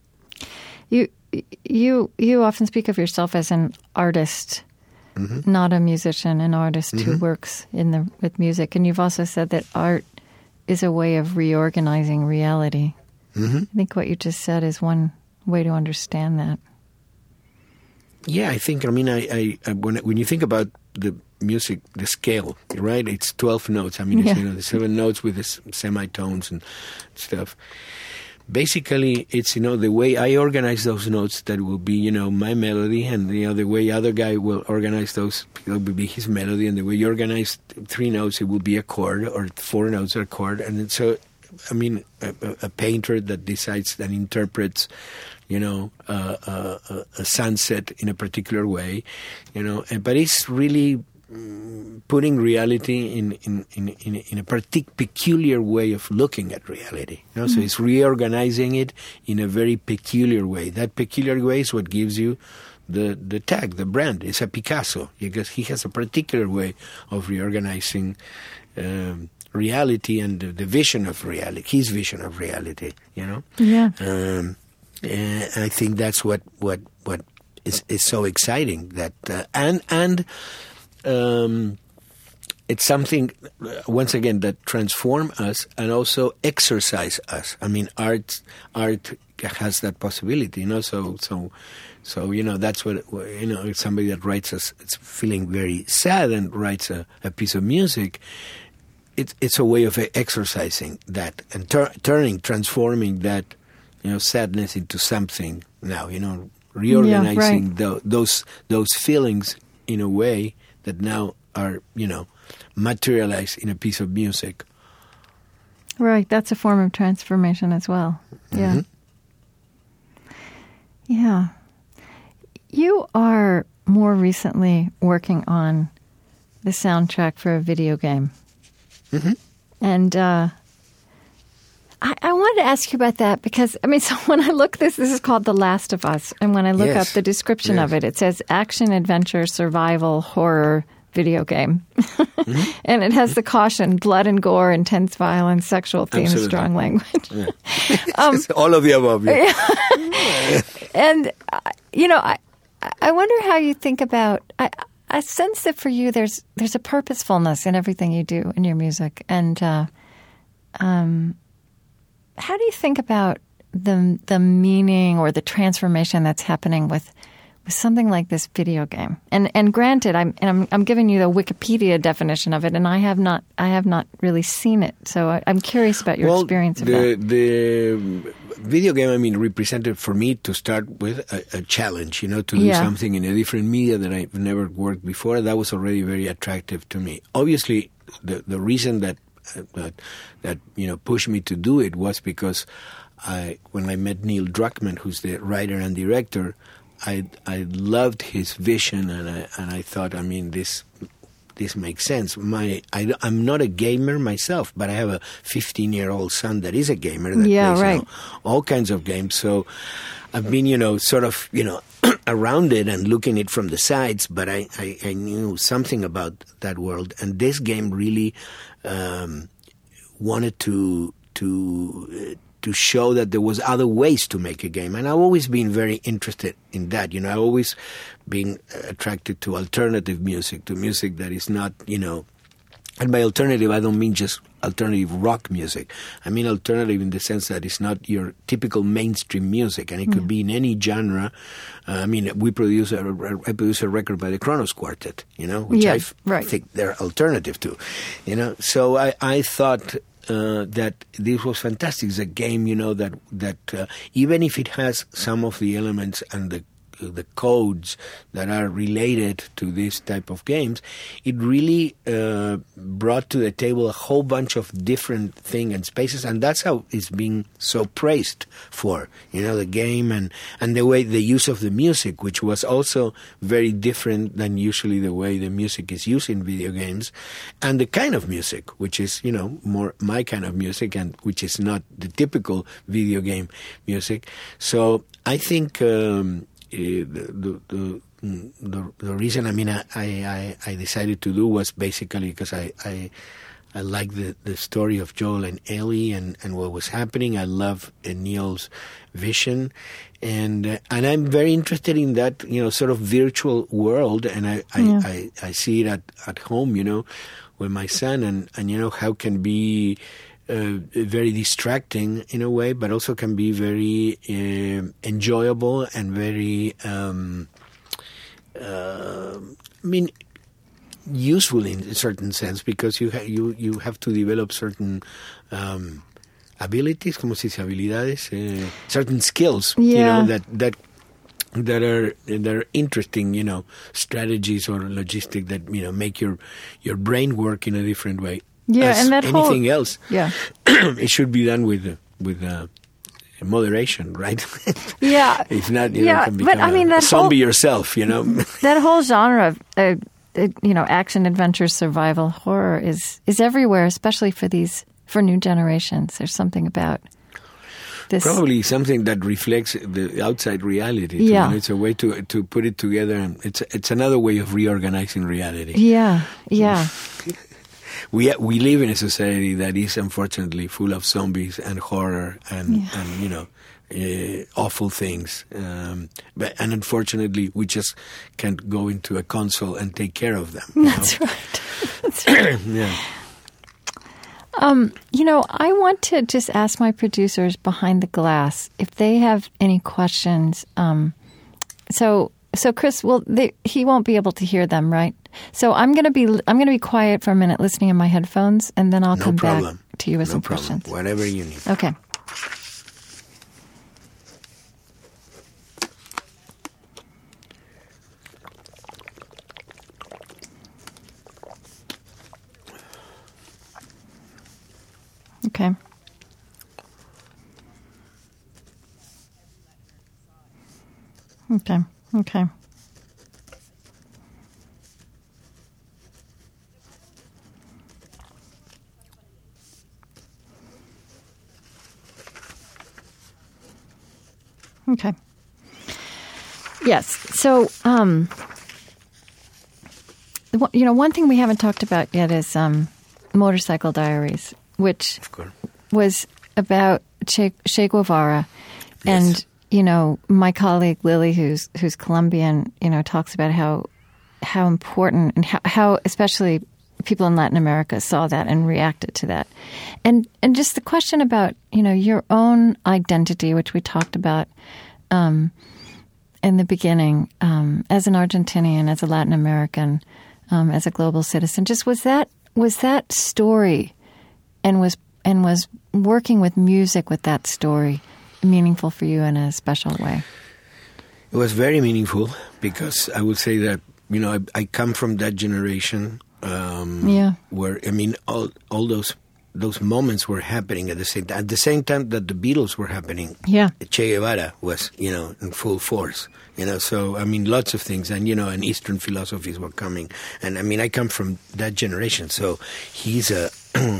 You often speak of yourself as an artist, not a musician, an artist who works with music, and you've also said that art is a way of reorganizing reality. I think what you just said is one way to understand that. Yeah, I think. I mean, when you think about the music, the scale, right? It's 12 notes. I mean, it's, the 7 notes with the semitones and stuff. Basically, it's, the way I organize those notes, that will be, my melody, and, the way other guy will organize those, it will be his melody, and the way you organize 3 notes, it will be a chord, or 4 notes are a chord. And so, I mean, a painter that decides, that interprets, a sunset in a particular way, but it's really putting reality in a peculiar way of looking at reality. So it's reorganizing it in a very peculiar way. That peculiar way is what gives you the tag, the brand. It's a Picasso, because he has a particular way of reorganizing reality and the vision of reality, his vision of reality. Yeah. And I think that's what is so exciting. That and it's something, once again, that transform us and also exercise us. I mean, art has that possibility, So that's what, somebody that writes it's feeling very sad and writes a piece of music. It's a way of exercising that and transforming that, sadness into something now, reorganizing those feelings in a way that now are, materialized in a piece of music. Right, that's a form of transformation as well. Yeah. Yeah. You are more recently working on the soundtrack for a video game. And I wanted to ask you about that because, so when I look this is called The Last of Us, and when I look up the description of it, it says action, adventure, survival, horror video game. And it has the caution, blood and gore, intense violence, sexual themes, strong language. Yeah. All of the above. Yeah. And, I wonder how you think about... I sense that for you, there's a purposefulness in everything you do in your music. And how do you think about the meaning or the transformation that's happening with something like this video game? And granted, I'm giving you the Wikipedia definition of it, and I have not really seen it. So I'm curious about your experience of that. The video game, represented for me to start with a challenge, to do something in a different media that I've never worked before. That was already very attractive to me. Obviously, the reason that pushed me to do it was because when I met Neil Druckmann, who's the writer and director, I loved his vision, and I thought, this makes sense. I'm not a gamer myself, but I have a 15-year-old son that is a gamer that plays all kinds of games. So I've been, around it and looking it from the sides, but I knew something about that world, and this game really wanted to show that there was other ways to make a game. And I've always been very interested in that. I've always been attracted to alternative music, to music that is not, and by alternative, I don't mean just alternative rock music. I mean alternative in the sense that it's not your typical mainstream music, and it could be in any genre. I produce a record by the Kronos Quartet, which I think they're alternative to, So I thought that this was fantastic. It's a game, that even if it has some of the elements and the codes that are related to this type of games, it really brought to the table a whole bunch of different things and spaces, and that's how it's being so praised for, the game and the way the use of the music, which was also very different than usually the way the music is used in video games, and the kind of music, which is, more my kind of music, and which is not the typical video game music. So I think the reason I decided to do was basically because I like the story of Joel and Ellie and what was happening. I love Neil's vision, and I'm very interested in that sort of virtual world, and I see it at home with my son, and how can be very distracting in a way, but also can be very enjoyable and very, useful in a certain sense, because you have to develop certain abilities, como se dice, habilidades, certain skills, that are interesting, strategies or logistic that make your brain work in a different way. Yeah, as and that anything else, it should be done with moderation, right? Yeah. If not, you can become that zombie yourself, That whole genre of, action, adventure, survival, horror is everywhere, especially for new generations. There's something about this. Probably something that reflects the outside reality. Yeah. It's a way to put it together. And it's another way of reorganizing reality. Yeah, yeah. We live in a society that is unfortunately full of zombies and horror and awful things. But unfortunately, we just can't go into a console and take care of them. That's right. That's right. Yeah. I want to just ask my producers behind the glass if they have any questions. So Chris, he won't be able to hear them, right? So I'm going to be quiet for a minute, listening in my headphones, and then I'll come back to you with some questions. Whatever you need. Okay. Okay. Okay. Okay. Okay. Yes. So, one thing we haven't talked about yet is Motorcycle Diaries, which was about Che Guevara. Yes. And, my colleague Lily, who's Colombian, talks about how how important and how especially people in Latin America saw that and reacted to that. And just the question about, your own identity, which we talked about in the beginning, as an Argentinian, as a Latin American, as a global citizen, just was that story and was working with music with that story meaningful for you in a special way? It was very meaningful because I would say that, I come from that generation where, all those moments were happening at the same time that the Beatles were happening. Yeah. Che Guevara was, in full force, so, lots of things and, and Eastern philosophies were coming. And, I come from that generation. So he's a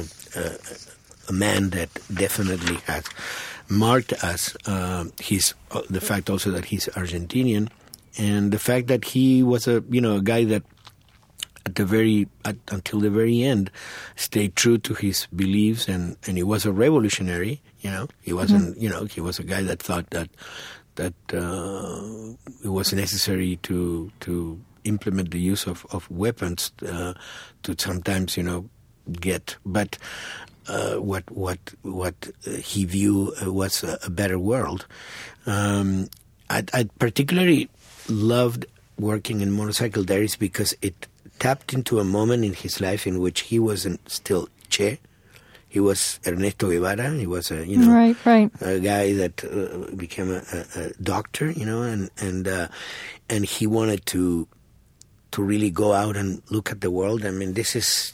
man that definitely has marked us. The fact also that he's Argentinian, and the fact that he was a guy that until the very end stayed true to his beliefs, and he was a revolutionary. He wasn't. He was a guy that thought that it was necessary to implement the use of weapons to sometimes get, but. What he viewed was a better world. I particularly loved working in Motorcycle Diaries because it tapped into a moment in his life in which he wasn't still Che. He was Ernesto Guevara. He was a a guy that became a doctor, and he wanted to really go out and look at the world. This is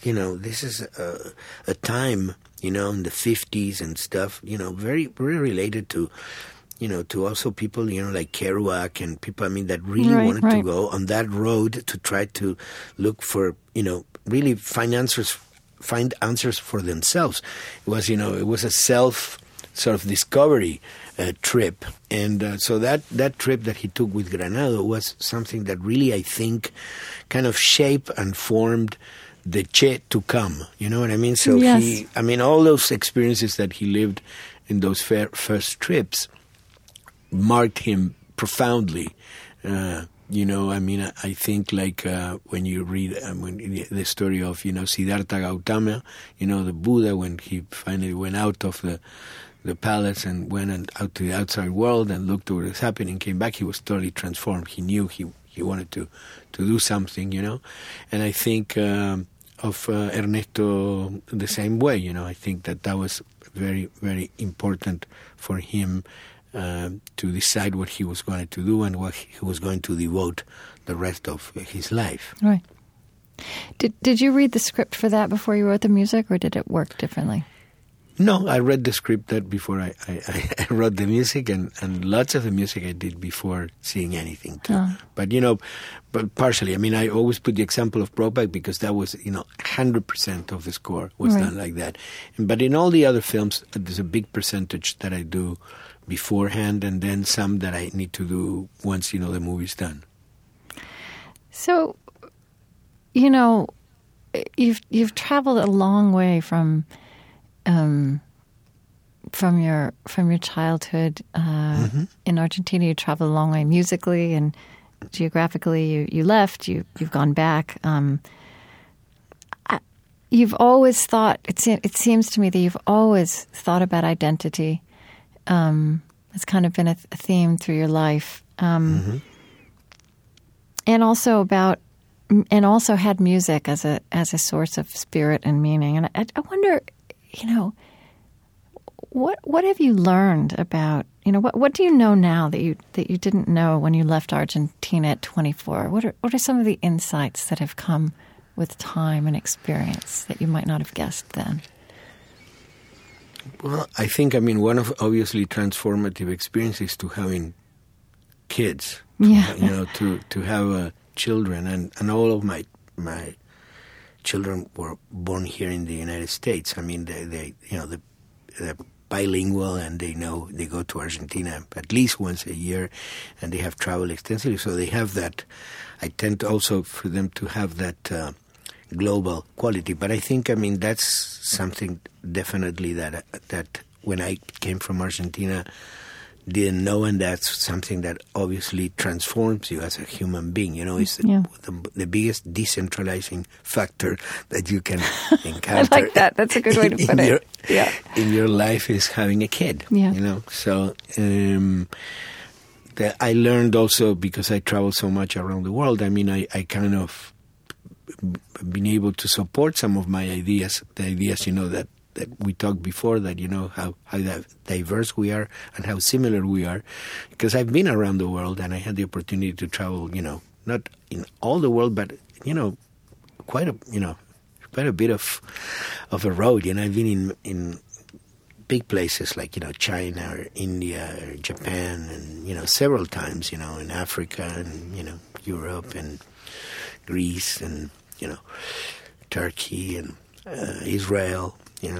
a time, in the 50s and stuff, very, very related to, to also people, like Kerouac and people, that really wanted to go on that road to try to look for, really find answers for themselves. It was, it was a self sort of discovery trip. And so that trip that he took with Granado was something that really, I think, kind of shaped and formed the Che to come. You know what I mean? So yes. All those experiences that he lived in those first trips marked him profoundly. I think like when you read the story of, Siddhartha Gautama, the Buddha, when he finally went out of the palace and went out to the outside world and looked at what was happening, came back, he was totally transformed. He knew he wanted to do something, And I think of Ernesto the same way, I think that was very, very important for him to decide what he was going to do and what he was going to devote the rest of his life. Right. Did you read the script for that before you wrote the music, or did it work differently? No, I read the script that before I wrote the music, and lots of the music I did before seeing anything too. Oh. But, but partially. I always put the example of Brokeback because that was, 100% of the score was done like that. But in all the other films, there's a big percentage that I do beforehand, and then some that I need to do once, the movie's done. So, you've traveled a long way from your childhood in Argentina. You traveled a long way musically and geographically. You left. You've gone back. You've always thought. It seems to me that you've always thought about identity. It's kind of been a theme through your life, and also had music as a source of spirit and meaning. And I wonder, what have you learned about, what do you know now that you didn't know when you left Argentina at 24? What are some of the insights that have come with time and experience that you might not have guessed then? Well, I think, one of obviously transformative experiences to having kids, to have children, and all of my children were born here in the United States. They're bilingual, and they go to Argentina at least once a year, and they have traveled extensively, so they have that. I tend also for them to have that global quality. But I think, that's something definitely that when I came from Argentina didn't know, and that's something that obviously transforms you as a human being. It's the biggest decentralizing factor that you can encounter. I like that. That's a good way to put it. In your life is having a kid. Yeah. So I learned also, because I travel so much around the world. I mean, I kind of been able to support some of my ideas, the ideas, that we talked before, that, how diverse we are and how similar we are. Because I've been around the world and I had the opportunity to travel, not in all the world, but, quite a bit of a road. I've been in big places like, China or India or Japan and, several times, in Africa and, Europe and Greece and, Turkey and Israel.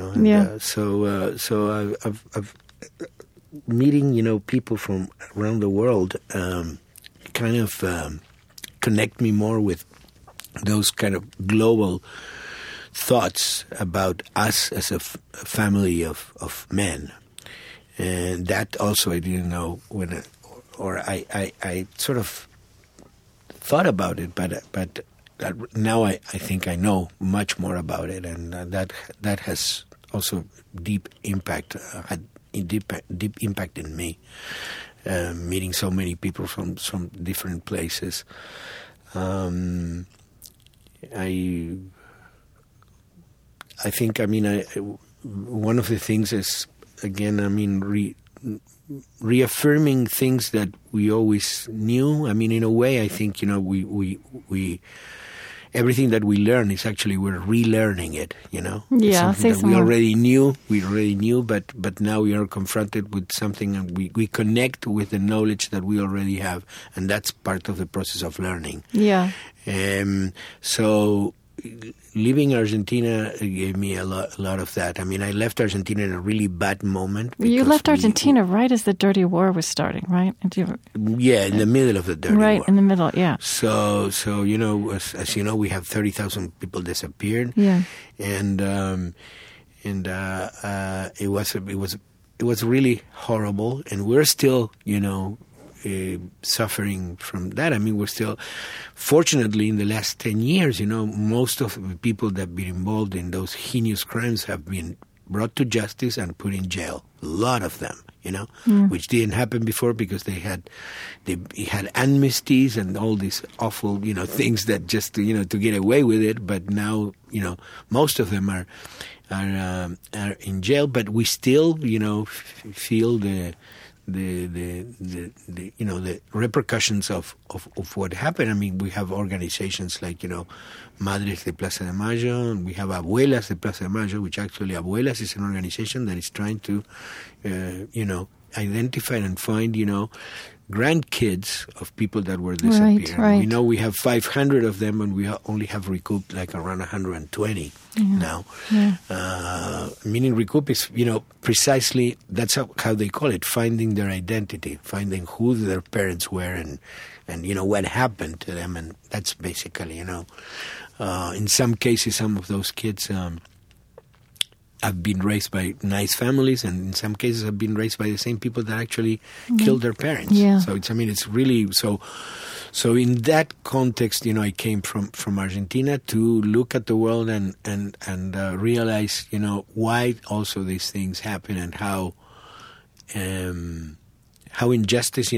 So I've meeting, people from around the world kind of connect me more with those kind of global thoughts about us as a family of men. And that also I didn't know I sort of thought about it, but now I think I know much more about it, and that has also deep impact in me. Meeting so many people from different places. I think, one of the things is, again, reaffirming things that we always knew. In a way, I think, we everything that we learn is actually we're relearning it, Yeah, something that we already knew, but now we are confronted with something, and we connect with the knowledge that we already have, and that's part of the process of learning. Yeah. So leaving Argentina gave me a lot of that. I left Argentina in a really bad moment. You left Argentina right as the Dirty War was starting, right? In the middle of the Dirty War. Right, in the middle, yeah. So as you know, we have 30,000 people disappeared. Yeah. And it was really horrible, and we're still, suffering from that. We're still, fortunately, in the last 10 years, most of the people that have been involved in those heinous crimes have been brought to justice and put in jail. A lot of them, which didn't happen before because they had amnesties and all these awful, things that just, to get away with it. But now, most of them are in jail, but we still, feel the repercussions of what happened. We have organizations like, Madres de Plaza de Mayo, and we have Abuelas de Plaza de Mayo, which actually Abuelas is an organization that is trying to, identify and find, grandkids of people that were disappeared. Right. We know we have 500 of them, and we only have recouped like around 120 now. Yeah. Meaning recoup is, precisely, that's how they call it, finding their identity, finding who their parents were and what happened to them. And that's basically, in some cases, some of those kids have been raised by nice families, and in some cases have been raised by the same people that actually killed their parents. Yeah. So it's really so. So in that context, I came from Argentina to look at the world and realize, why also these things happen, and how injustice,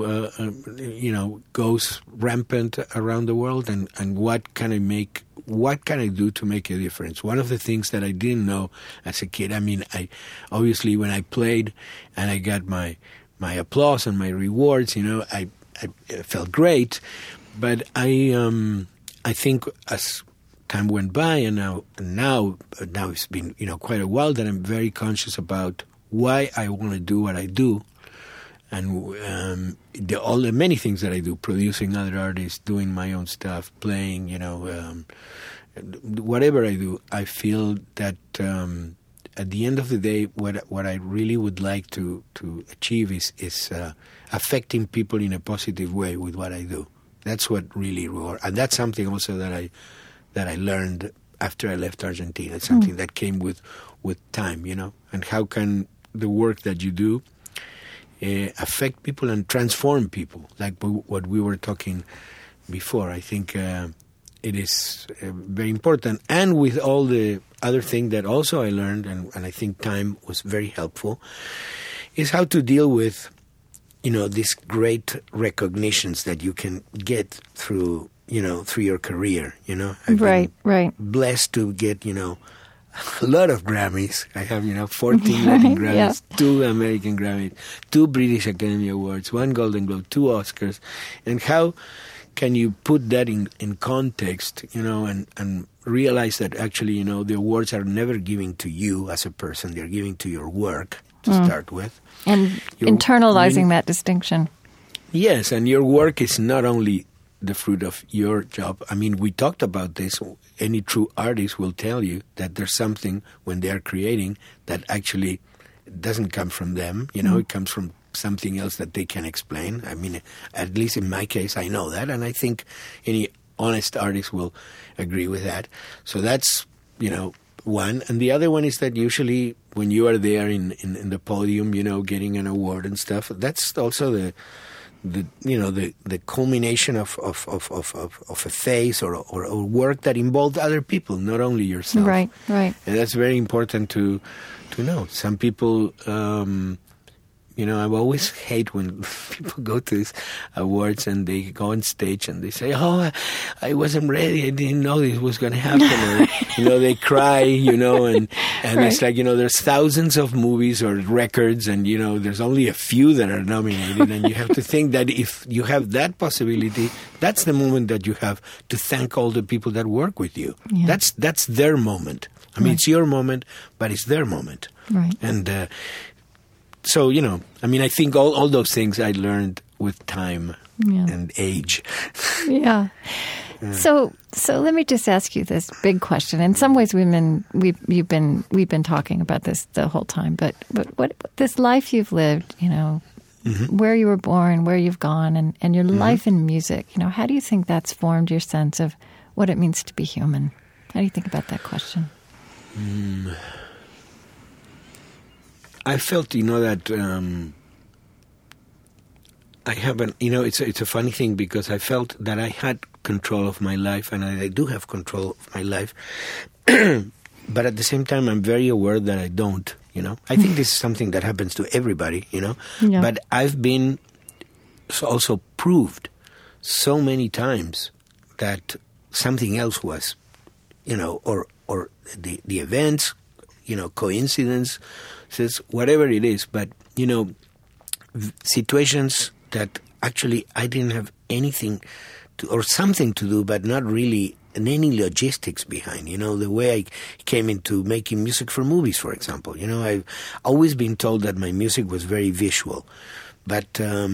goes rampant around the world, and what can I do to make a difference? One of the things that I didn't know as a kid, I obviously when I played and I got my applause and my rewards, I felt great, but I think as time went by, and now it's been quite a while, that I'm very conscious about why I want to do what I do. And all the many things that I do, producing other artists, doing my own stuff, playing, whatever I do, I feel that at the end of the day, what I really would like to achieve is affecting people in a positive way with what I do. That's what really rewards, and that's something also that I learned after I left Argentina. It's something that came with time, and how can the work that you do affect people and transform people, like what we were talking before. I think it is very important. And with all the other thing that also I learned, and I think time was very helpful, is how to deal with, these great recognitions that you can get through your career. I've been blessed to get, a lot of Grammys. I have, 14 Latin Grammys, 2 American Grammys, 2 British Academy Awards, 1 Golden Globe, 2 Oscars. And how can you put that in context, and realize that actually, the awards are never given to you as a person. They're given to your work to start with. And internalizing that distinction. Yes, and your work is not only the fruit of your job. I mean, we talked about this. Any true artist will tell you that there's something when they are creating that actually doesn't come from them. It comes from something else that they can explain. I mean, at least in my case, I know that, and I think any honest artist will agree with that. So that's, one. And the other one is that usually when you are there in the podium, getting an award and stuff, that's also the culmination of a phase or work that involved other people, not only yourself. Right. And that's very important to know. Some people, I've always hate when people go to these awards and they go on stage and they say, "Oh, I wasn't ready. I didn't know this was going to happen." Or, they cry, and it's like, there's thousands of movies or records and, there's only a few that are nominated. And you have to think that if you have that possibility, that's the moment that you have to thank all the people that work with you. Yeah. That's their moment. I mean, It's your moment, but it's their moment. Right. And, so, I think all those things I learned with time and age. Yeah. So let me just ask you this big question. In some ways, we've been talking about this the whole time. But what this life you've lived, where you were born, where you've gone, and your life in music, how do you think that's formed your sense of what it means to be human? How do you think about that question? I felt, that I haven't, it's a funny thing because I felt that I had control of my life, and I do have control of my life. But at the same time, I'm very aware that I don't, I think this is something that happens to everybody, Yeah. But I've been also proved so many times that something else was, or the events, coincidence, whatever it is, but, situations that actually I didn't have anything to, or something to do, but not really any logistics behind, the way I came into making music for movies, for example. I've always been told that my music was very visual, but,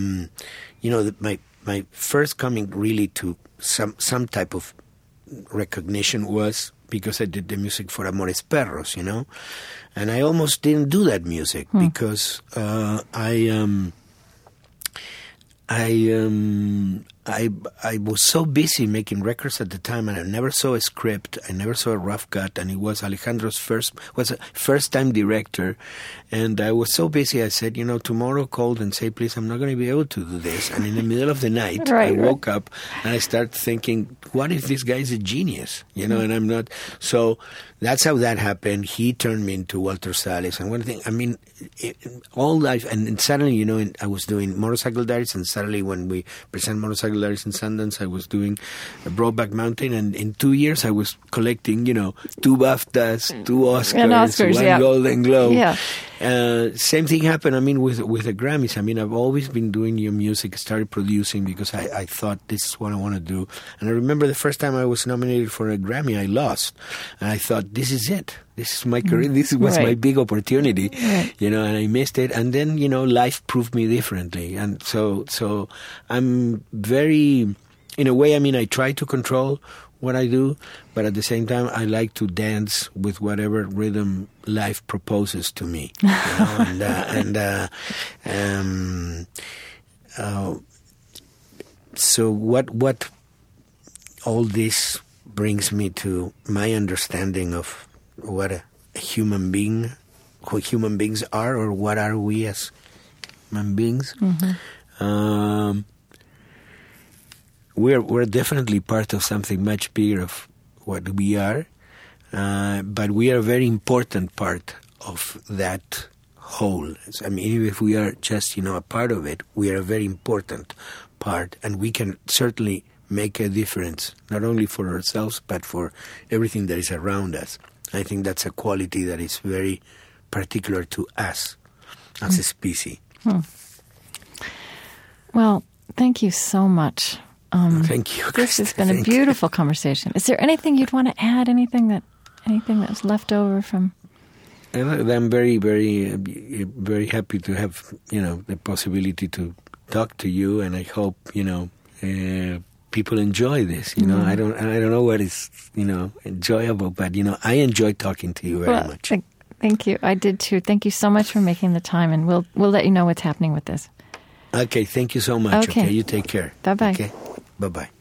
my first coming really to some type of recognition was because I did the music for Amores Perros, and I almost didn't do that music because I was so busy making records at the time, and I never saw a script, I never saw a rough cut, and it was Alejandro's first-time director, and I was so busy, I said, tomorrow called and say, please, I'm not going to be able to do this, and in the middle of the night, I woke up, and I started thinking, what if this guy is a genius, and I'm not, so that's how that happened. He turned me into Walter Salles, and one thing, all life, and suddenly, I was doing Motorcycle Diaries, and suddenly when we present Motorcycle Diaries in Sundance, I was doing Brokeback Mountain, and in 2 years I was collecting, 2 BAFTAs, 2 Oscars, 1 Golden Globe. Yeah. Same thing happened, with the Grammys. I've always been doing new music, started producing because I thought this is what I want to do. And I remember the first time I was nominated for a Grammy, I lost. And I thought, this is it. This is my career. This was my big opportunity, and I missed it. And then, life proved me differently. And so I'm very, in a way, I try to control what I do, but at the same time, I like to dance with whatever rhythm life proposes to me. So what all this brings me to my understanding of what a human being, who human beings are, or what are we as human beings. We're definitely part of something much bigger of what we are, but we are a very important part of that whole. I mean, even if we are just, a part of it, we are a very important part, and we can certainly make a difference, not only for ourselves, but for everything that is around us. I think that's a quality that is very particular to us as a species. Well, thank you so much. Thank you, This has been a beautiful conversation. Is there anything you'd want to add? Anything that was left over from? I'm very, very, very happy to have, the possibility to talk to you, and I hope, people enjoy this. I don't know what is, enjoyable, but I enjoy talking to you very much. Thank you. I did too. Thank you so much for making the time, and we'll let you know what's happening with this. Okay. Thank you so much. Okay. You take care. Bye bye. Okay. Bye bye.